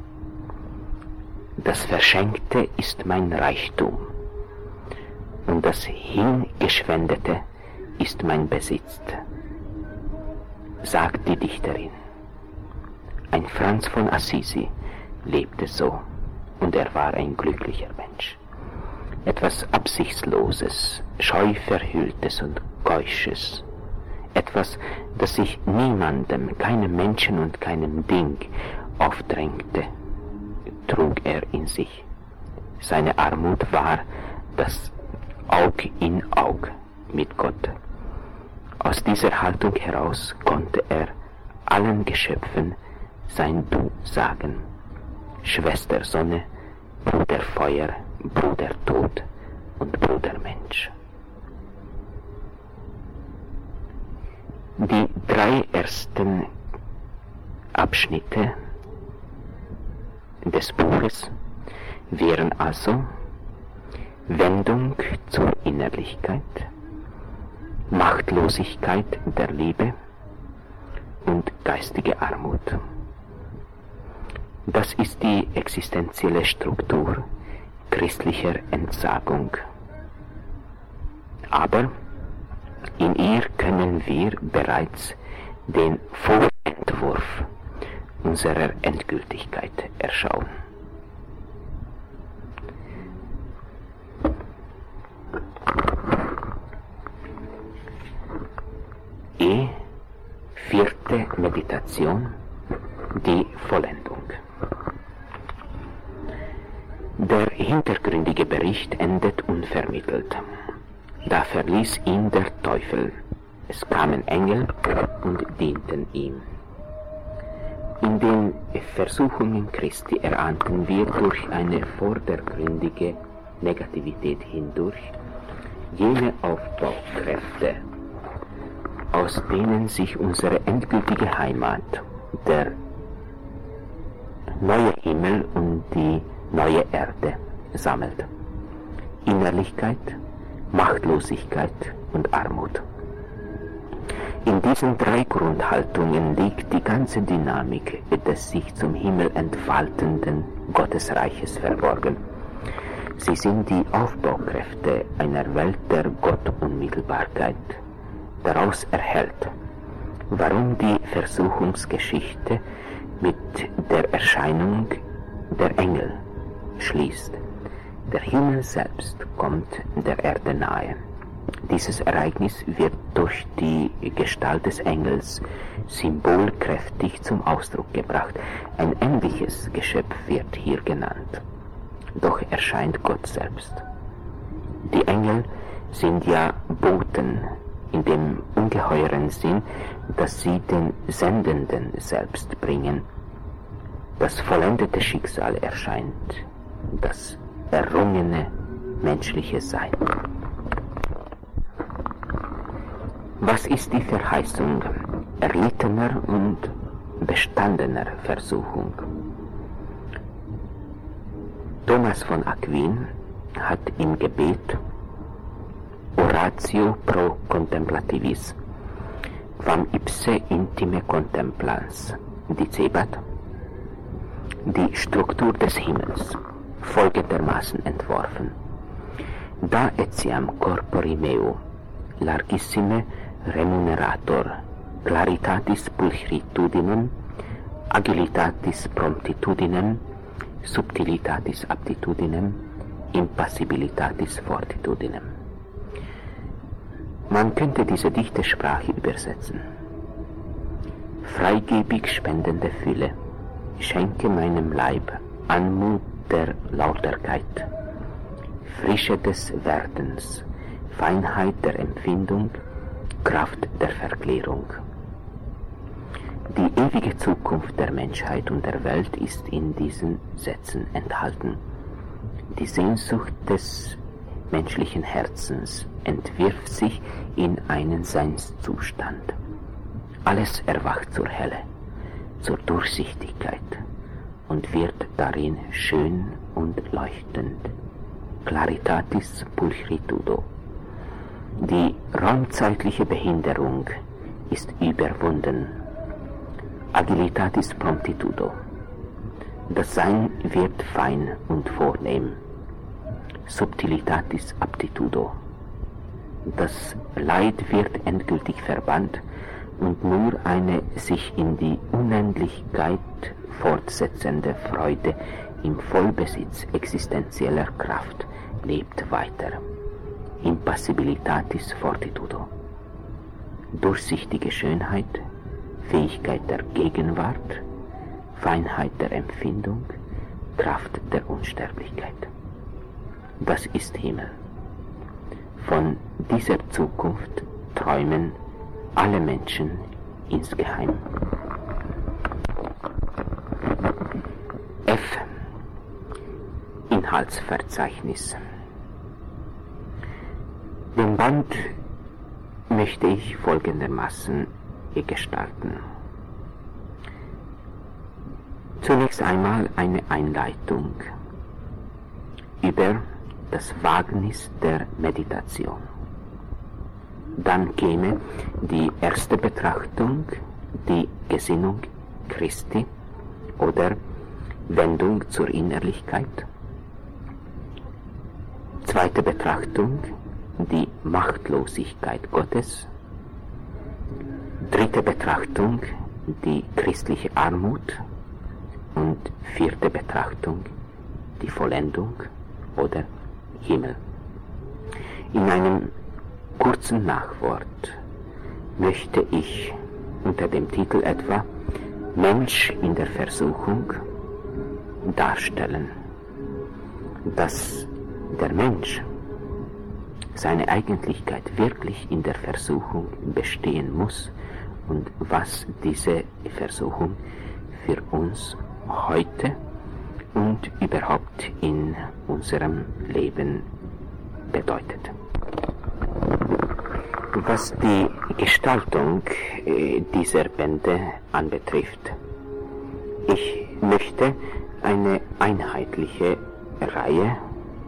A: Das Verschenkte ist mein Reichtum und das Hingeschwendete ist mein Besitz, sagt die Dichterin. Ein Franz von Assisi lebte so und er war ein glücklicher Mensch. Etwas Absichtsloses, Scheuverhülltes und Keusches, etwas, das sich niemandem, keinem Menschen und keinem Ding aufdrängte, trug er in sich. Seine Armut war das Aug in Aug mit Gott. Aus dieser Haltung heraus konnte er allen Geschöpfen sein Du sagen. Schwester Sonne, Bruder Feuer, Bruder Tod und Bruder Mensch. Die 3 ersten Abschnitte des Buches wären also Wendung zur Innerlichkeit, Machtlosigkeit der Liebe und geistige Armut. Das ist die existenzielle Struktur christlicher Entsagung. Aber in ihr können wir bereits den Vorentwurf unserer Endgültigkeit erschauen. Vierte Meditation, die Vollendung. Der hintergründige Bericht endet unvermittelt. Da verließ ihn der Teufel. Es kamen Engel und dienten ihm. In den Versuchungen Christi erahnten wir durch eine vordergründige Negativität hindurch jene Aufbaukräfte, aus denen sich unsere endgültige Heimat, der neue Himmel und die neue Erde, sammelt. Innerlichkeit, Machtlosigkeit und Armut. In diesen drei Grundhaltungen liegt die ganze Dynamik des sich zum Himmel entfaltenden Gottesreiches verborgen. Sie sind die Aufbaukräfte einer Welt der Gottunmittelbarkeit. Daraus erhellt, warum die Versuchungsgeschichte mit der Erscheinung der Engel schließt. Der Himmel selbst kommt der Erde nahe. Dieses Ereignis wird durch die Gestalt des Engels symbolkräftig zum Ausdruck gebracht. Ein ähnliches Geschöpf wird hier genannt. Doch erscheint Gott selbst. Die Engel sind ja Boten in dem ungeheuren Sinn, dass sie den Sendenden selbst bringen. Das vollendete Schicksal erscheint, das errungene menschliche Sein. Was ist die Verheißung erlittener und bestandener Versuchung? Thomas von Aquin hat im Gebet Oratio pro contemplativis quam ipse intime contemplans dicebat die Struktur des Himmels folgendermaßen entworfen: Da etiam corpori meo largissime remunerator claritatis pulchritudinem agilitatis promptitudinem subtilitatis aptitudinem impassibilitatis fortitudinem. Man könnte diese dichte Sprache übersetzen: Freigebig spendende Fülle, schenke meinem Leib Anmut der Lauterkeit, Frische des Werdens, Feinheit der Empfindung, Kraft der Verklärung. Die ewige Zukunft der Menschheit und der Welt ist in diesen Sätzen enthalten. Die Sehnsucht des menschlichen Herzens entwirft sich in einen Seinszustand. Alles erwacht zur Helle, zur Durchsichtigkeit und wird darin schön und leuchtend. Claritatis pulchritudo. Die raumzeitliche Behinderung ist überwunden. Agilitatis promptitudo. Das Sein wird fein und vornehm. Subtilitatis aptitudo. Das Leid wird endgültig verbannt und nur eine sich in die Unendlichkeit fortsetzende Freude im Vollbesitz existenzieller Kraft lebt weiter. Impassibilitatis fortitudo. Durchsichtige Schönheit, Fähigkeit der Gegenwart, Feinheit der Empfindung, Kraft der Unsterblichkeit. Das ist Himmel. Von dieser Zukunft träumen alle Menschen insgeheim. F. Inhaltsverzeichnis. Den Band möchte ich folgendermaßen gestalten. Zunächst einmal eine Einleitung über das Wagnis der Meditation. Dann käme die erste Betrachtung, die Gesinnung Christi oder Wendung zur Innerlichkeit. Zweite Betrachtung, die Machtlosigkeit Gottes. Dritte Betrachtung, die christliche Armut. Und vierte Betrachtung, die Vollendung oder Himmel. In einem kurzen Nachwort möchte ich unter dem Titel etwa Mensch in der Versuchung darstellen, dass der Mensch seine Eigentlichkeit wirklich in der Versuchung bestehen muss und was diese Versuchung für uns heute und überhaupt in unserem Leben bedeutet. Was die Gestaltung dieser Bände anbetrifft, ich möchte eine einheitliche Reihe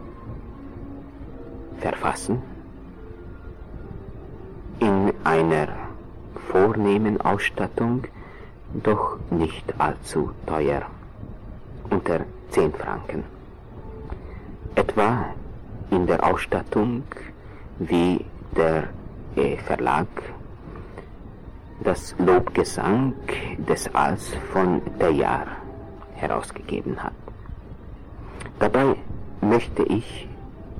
A: verfassen, in einer vornehmen Ausstattung, doch nicht allzu teuer, unter 10 Franken. Etwa in der Ausstattung, wie der Verlag das Lobgesang des Als von Teilhard herausgegeben hat. Dabei möchte ich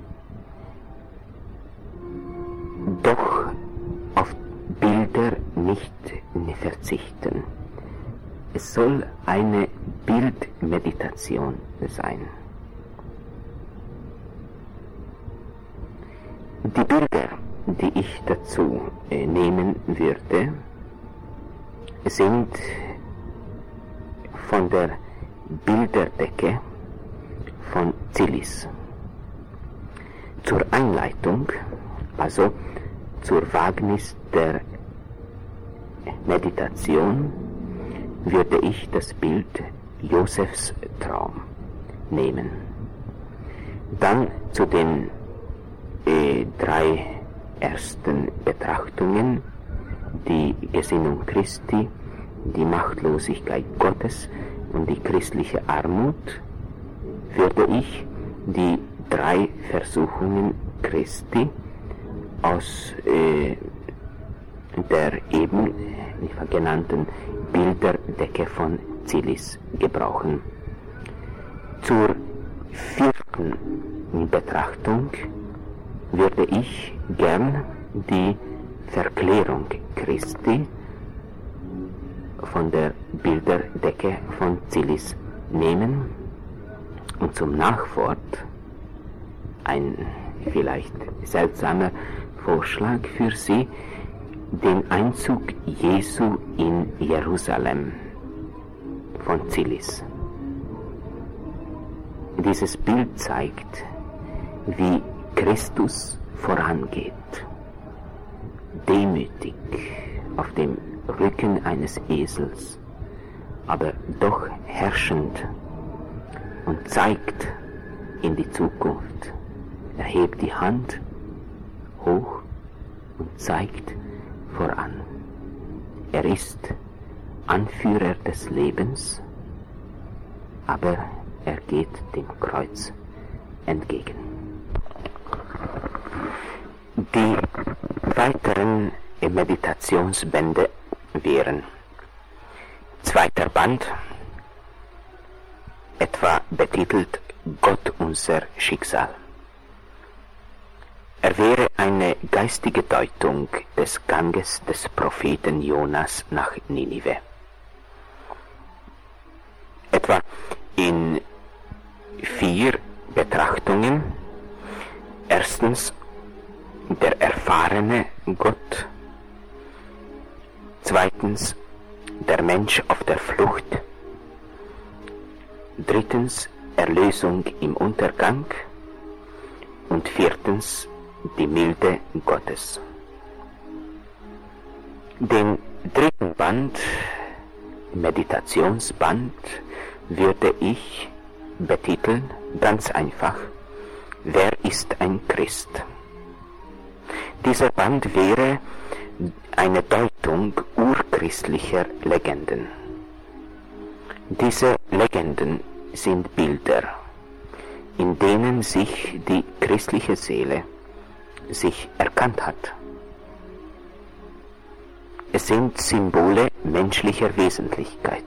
A: doch auf Bilder nicht verzichten. Es soll eine Bildmeditation sein. Die Bilder, die ich dazu nehmen würde, sind von der Bilderdecke von Zilis. Zur Einleitung, also zur Wagnis der Meditation, würde ich das Bild Josefs Traum nehmen. Dann zu den 3 ersten Betrachtungen, die Gesinnung Christi, die Machtlosigkeit Gottes und die christliche Armut, würde ich die 3 Versuchungen Christi aus der eben genannten Bilderdecke von Zilis gebrauchen. Zur 4. Betrachtung würde ich gern die Verklärung Christi von der Bilderdecke von Zilis nehmen und zum Nachwort ein vielleicht seltsamer Vorschlag für Sie, den Einzug Jesu in Jerusalem von Zilis. Dieses Bild zeigt, wie Christus vorangeht, demütig auf dem Rücken eines Esels, aber doch herrschend, und zeigt in die Zukunft. Er hebt die Hand hoch und zeigt voran. Er ist Anführer des Lebens, aber er geht dem Kreuz entgegen. Die weiteren Meditationsbände wären: 2. Band, etwa betitelt Gott unser Schicksal. Er wäre eine geistige Deutung des Ganges des Propheten Jonas nach Ninive. Etwa in 4 Betrachtungen. Erstens der erfahrene Gott. Zweitens der Mensch auf der Flucht. Drittens Erlösung im Untergang. Und 4. die Milde Gottes. Den 3. Band, Meditationsband, würde ich betiteln, ganz einfach: Wer ist ein Christ? Dieser Band wäre eine Deutung urchristlicher Legenden. Diese Legenden sind Bilder, in denen sich die christliche Seele sich erkannt hat. Es sind Symbole menschlicher Wesentlichkeit.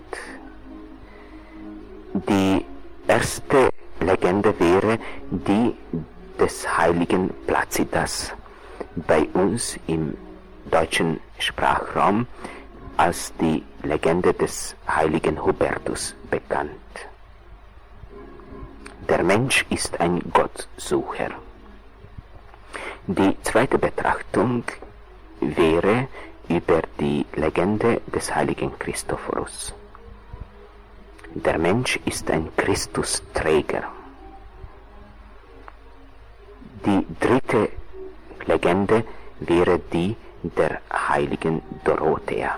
A: Die erste Legende wäre die des heiligen Placidas, bei uns im deutschen Sprachraum als die Legende des heiligen Hubertus bekannt. Der Mensch ist ein Gottsucher. Die 2. Betrachtung wäre über die Legende des heiligen Christophorus. Der Mensch ist ein Christusträger. Die 3. Legende wäre die der heiligen Dorothea.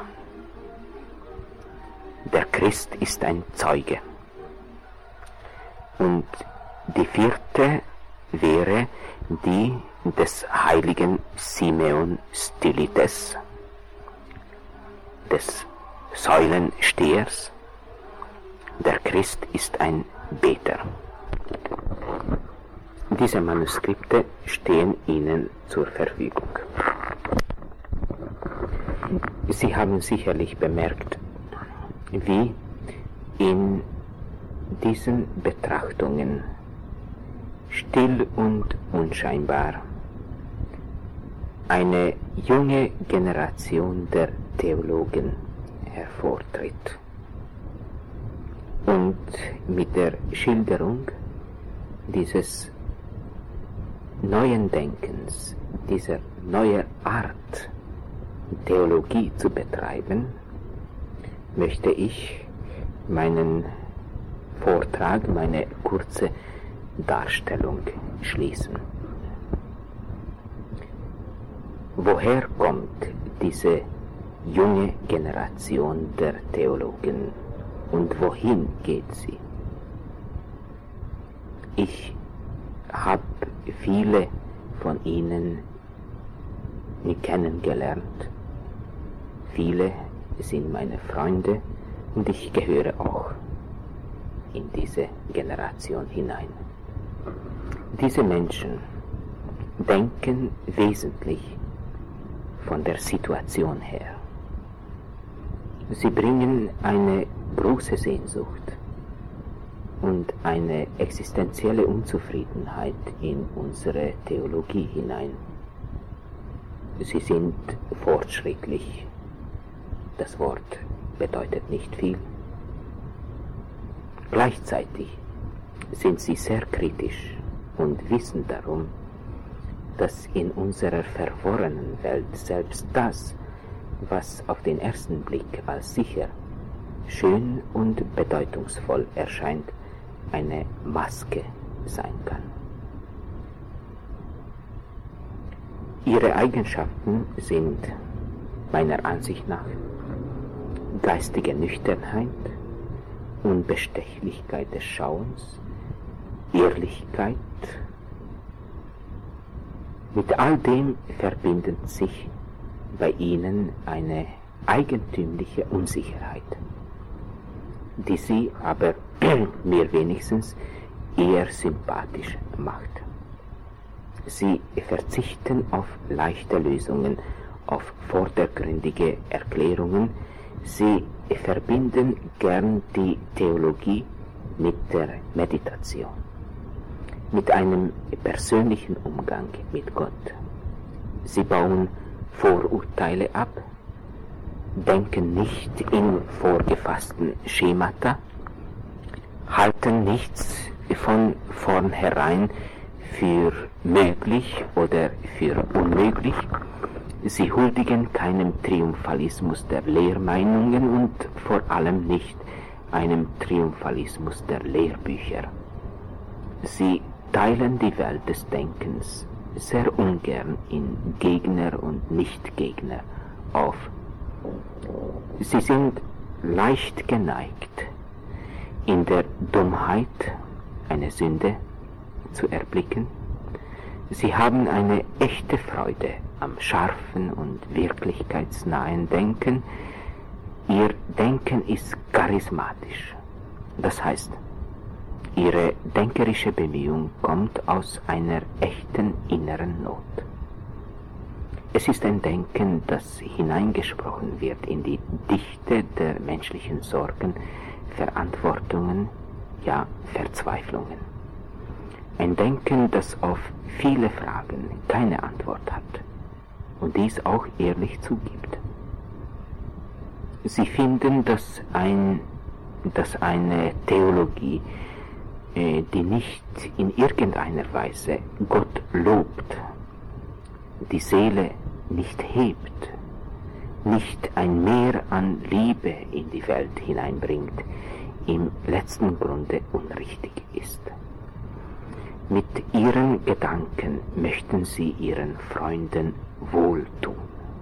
A: Der Christ ist ein Zeuge. Und die vierte wäre die des heiligen Simeon Stylites, des Säulenstehers. Der Christ ist ein Beter. Diese Manuskripte stehen Ihnen zur Verfügung. Sie haben sicherlich bemerkt, wie in diesen Betrachtungen still und unscheinbar eine junge Generation der Theologen hervortritt und mit der Schilderung dieses neuen Denkens, dieser neuen Art, Theologie zu betreiben, möchte ich meinen Vortrag, meine kurze Darstellung schließen. Woher kommt diese junge Generation der Theologen und wohin geht sie? Ich habe viele von ihnen kennengelernt. Viele sind meine Freunde und ich gehöre auch in diese Generation hinein. Diese Menschen denken wesentlich von der Situation her. Sie bringen eine große Sehnsucht und eine existenzielle Unzufriedenheit in unsere Theologie hinein. Sie sind fortschrittlich. Das Wort bedeutet nicht viel. Gleichzeitig sind sie sehr kritisch und wissen darum, dass in unserer verworrenen Welt selbst das, was auf den ersten Blick als sicher, schön und bedeutungsvoll erscheint, eine Maske sein kann. Ihre Eigenschaften sind meiner Ansicht nach geistige Nüchternheit, Unbestechlichkeit des Schauens, Ehrlichkeit. Mit all dem verbindet sich bei ihnen eine eigentümliche Unsicherheit, die sie aber mir wenigstens eher sympathisch macht. Sie verzichten auf leichte Lösungen, auf vordergründige Erklärungen. Sie verbinden gern die Theologie mit der Meditation, mit einem persönlichen Umgang mit Gott. Sie bauen Vorurteile ab, denken nicht in vorgefassten Schemata, halten nichts von vornherein für möglich oder für unmöglich. Sie huldigen keinem Triumphalismus der Lehrmeinungen und vor allem nicht einem Triumphalismus der Lehrbücher. Sie teilen die Welt des Denkens sehr ungern in Gegner und Nichtgegner auf. Sie sind leicht geneigt, in der Dummheit eine Sünde zu erblicken. Sie haben eine echte Freude am scharfen und wirklichkeitsnahen Denken. Ihr Denken ist charismatisch. Das heißt, ihre denkerische Bemühung kommt aus einer echten inneren Not. Es ist ein Denken, das hineingesprochen wird in die Dichte der menschlichen Sorgen, Verantwortungen, ja Verzweiflungen. Ein Denken, das auf viele Fragen keine Antwort hat und dies auch ehrlich zugibt. Sie finden, dass eine Theologie, die nicht in irgendeiner Weise Gott lobt, die Seele nicht hebt, nicht ein Mehr an Liebe in die Welt hineinbringt, im letzten Grunde unrichtig ist. Mit ihren Gedanken möchten sie ihren Freunden wohltun.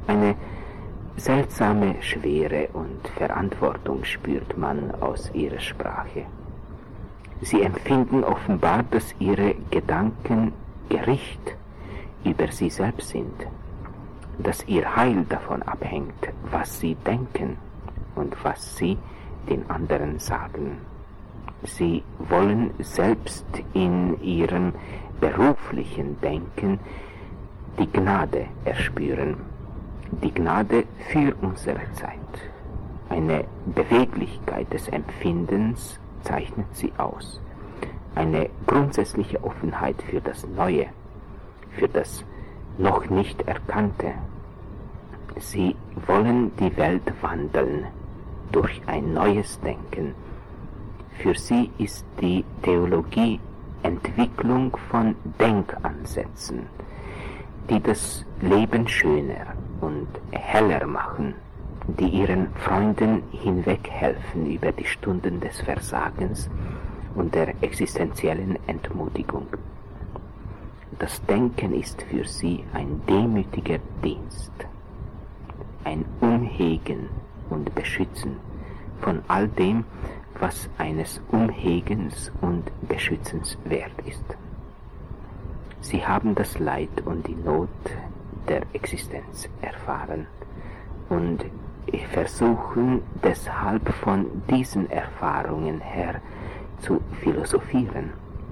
A: Eine seltsame Schwere und Verantwortung spürt man aus ihrer Sprache. Sie empfinden offenbar, dass ihre Gedanken Gericht über sie selbst sind, dass ihr Heil davon abhängt, was sie denken und was sie den anderen sagen. Sie wollen selbst in ihrem beruflichen Denken die Gnade erspüren, die Gnade für unsere Zeit. Eine Beweglichkeit des Empfindens zeichnet sie aus, eine grundsätzliche Offenheit für das Neue, für das noch nicht Erkannte. Sie wollen die Welt wandeln durch ein neues Denken. Für sie ist die Theologie Entwicklung von Denkansätzen, die das Leben schöner und heller machen, die ihren Freunden hinweghelfen über die Stunden des Versagens und der existenziellen Entmutigung. Das Denken ist für sie ein demütiger Dienst, ein Umhegen und Beschützen von all dem, was eines Umhegens und Beschützens wert ist. Sie haben das Leid und die Not der Existenz erfahren und versuchen deshalb von diesen Erfahrungen her zu philosophieren.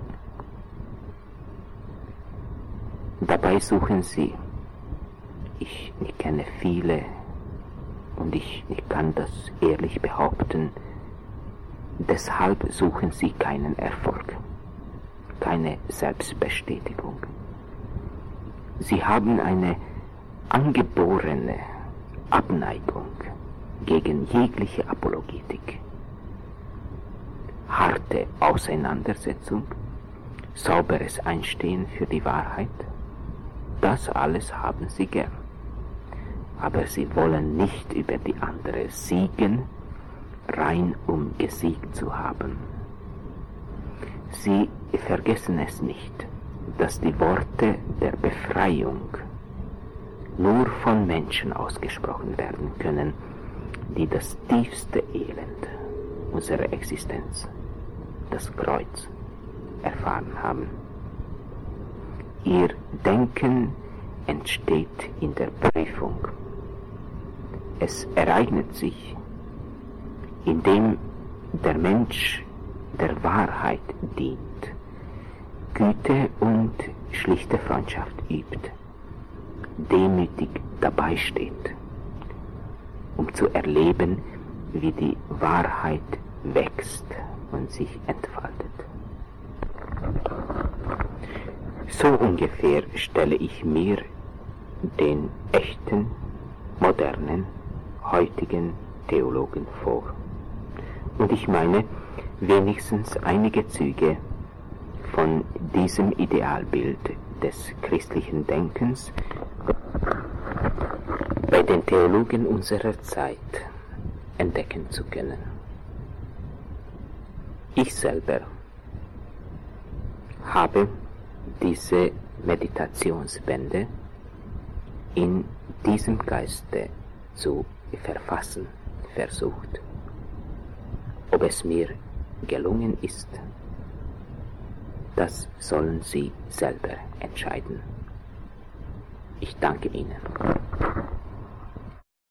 A: Dabei suchen sie, ich kenne viele und ich kann das ehrlich behaupten, deshalb suchen sie keinen Erfolg, keine Selbstbestätigung. Sie haben eine angeborene Abneigung gegen jegliche Apologetik. Harte Auseinandersetzung, sauberes Einstehen für die Wahrheit, das alles haben sie gern. Aber sie wollen nicht über die andere siegen, rein um gesiegt zu haben. Sie vergessen es nicht, dass die Worte der Befreiung nur von Menschen ausgesprochen werden können, die das tiefste Elend unserer Existenz, das Kreuz, erfahren haben. Ihr Denken entsteht in der Prüfung. Es ereignet sich, indem der Mensch der Wahrheit dient, Güte und schlichte Freundschaft übt, demütig dabei steht, um zu erleben, wie die Wahrheit wächst und sich entfaltet. So ungefähr stelle ich mir den echten, modernen, heutigen Theologen vor. Und ich meine wenigstens einige Züge von diesem Idealbild des christlichen Denkens bei den Theologen unserer Zeit entdecken zu können. Ich selber habe diese Meditationsbände in diesem Geiste zu verfassen versucht. Ob es mir gelungen ist, das sollen Sie selber entscheiden. Ich danke Ihnen.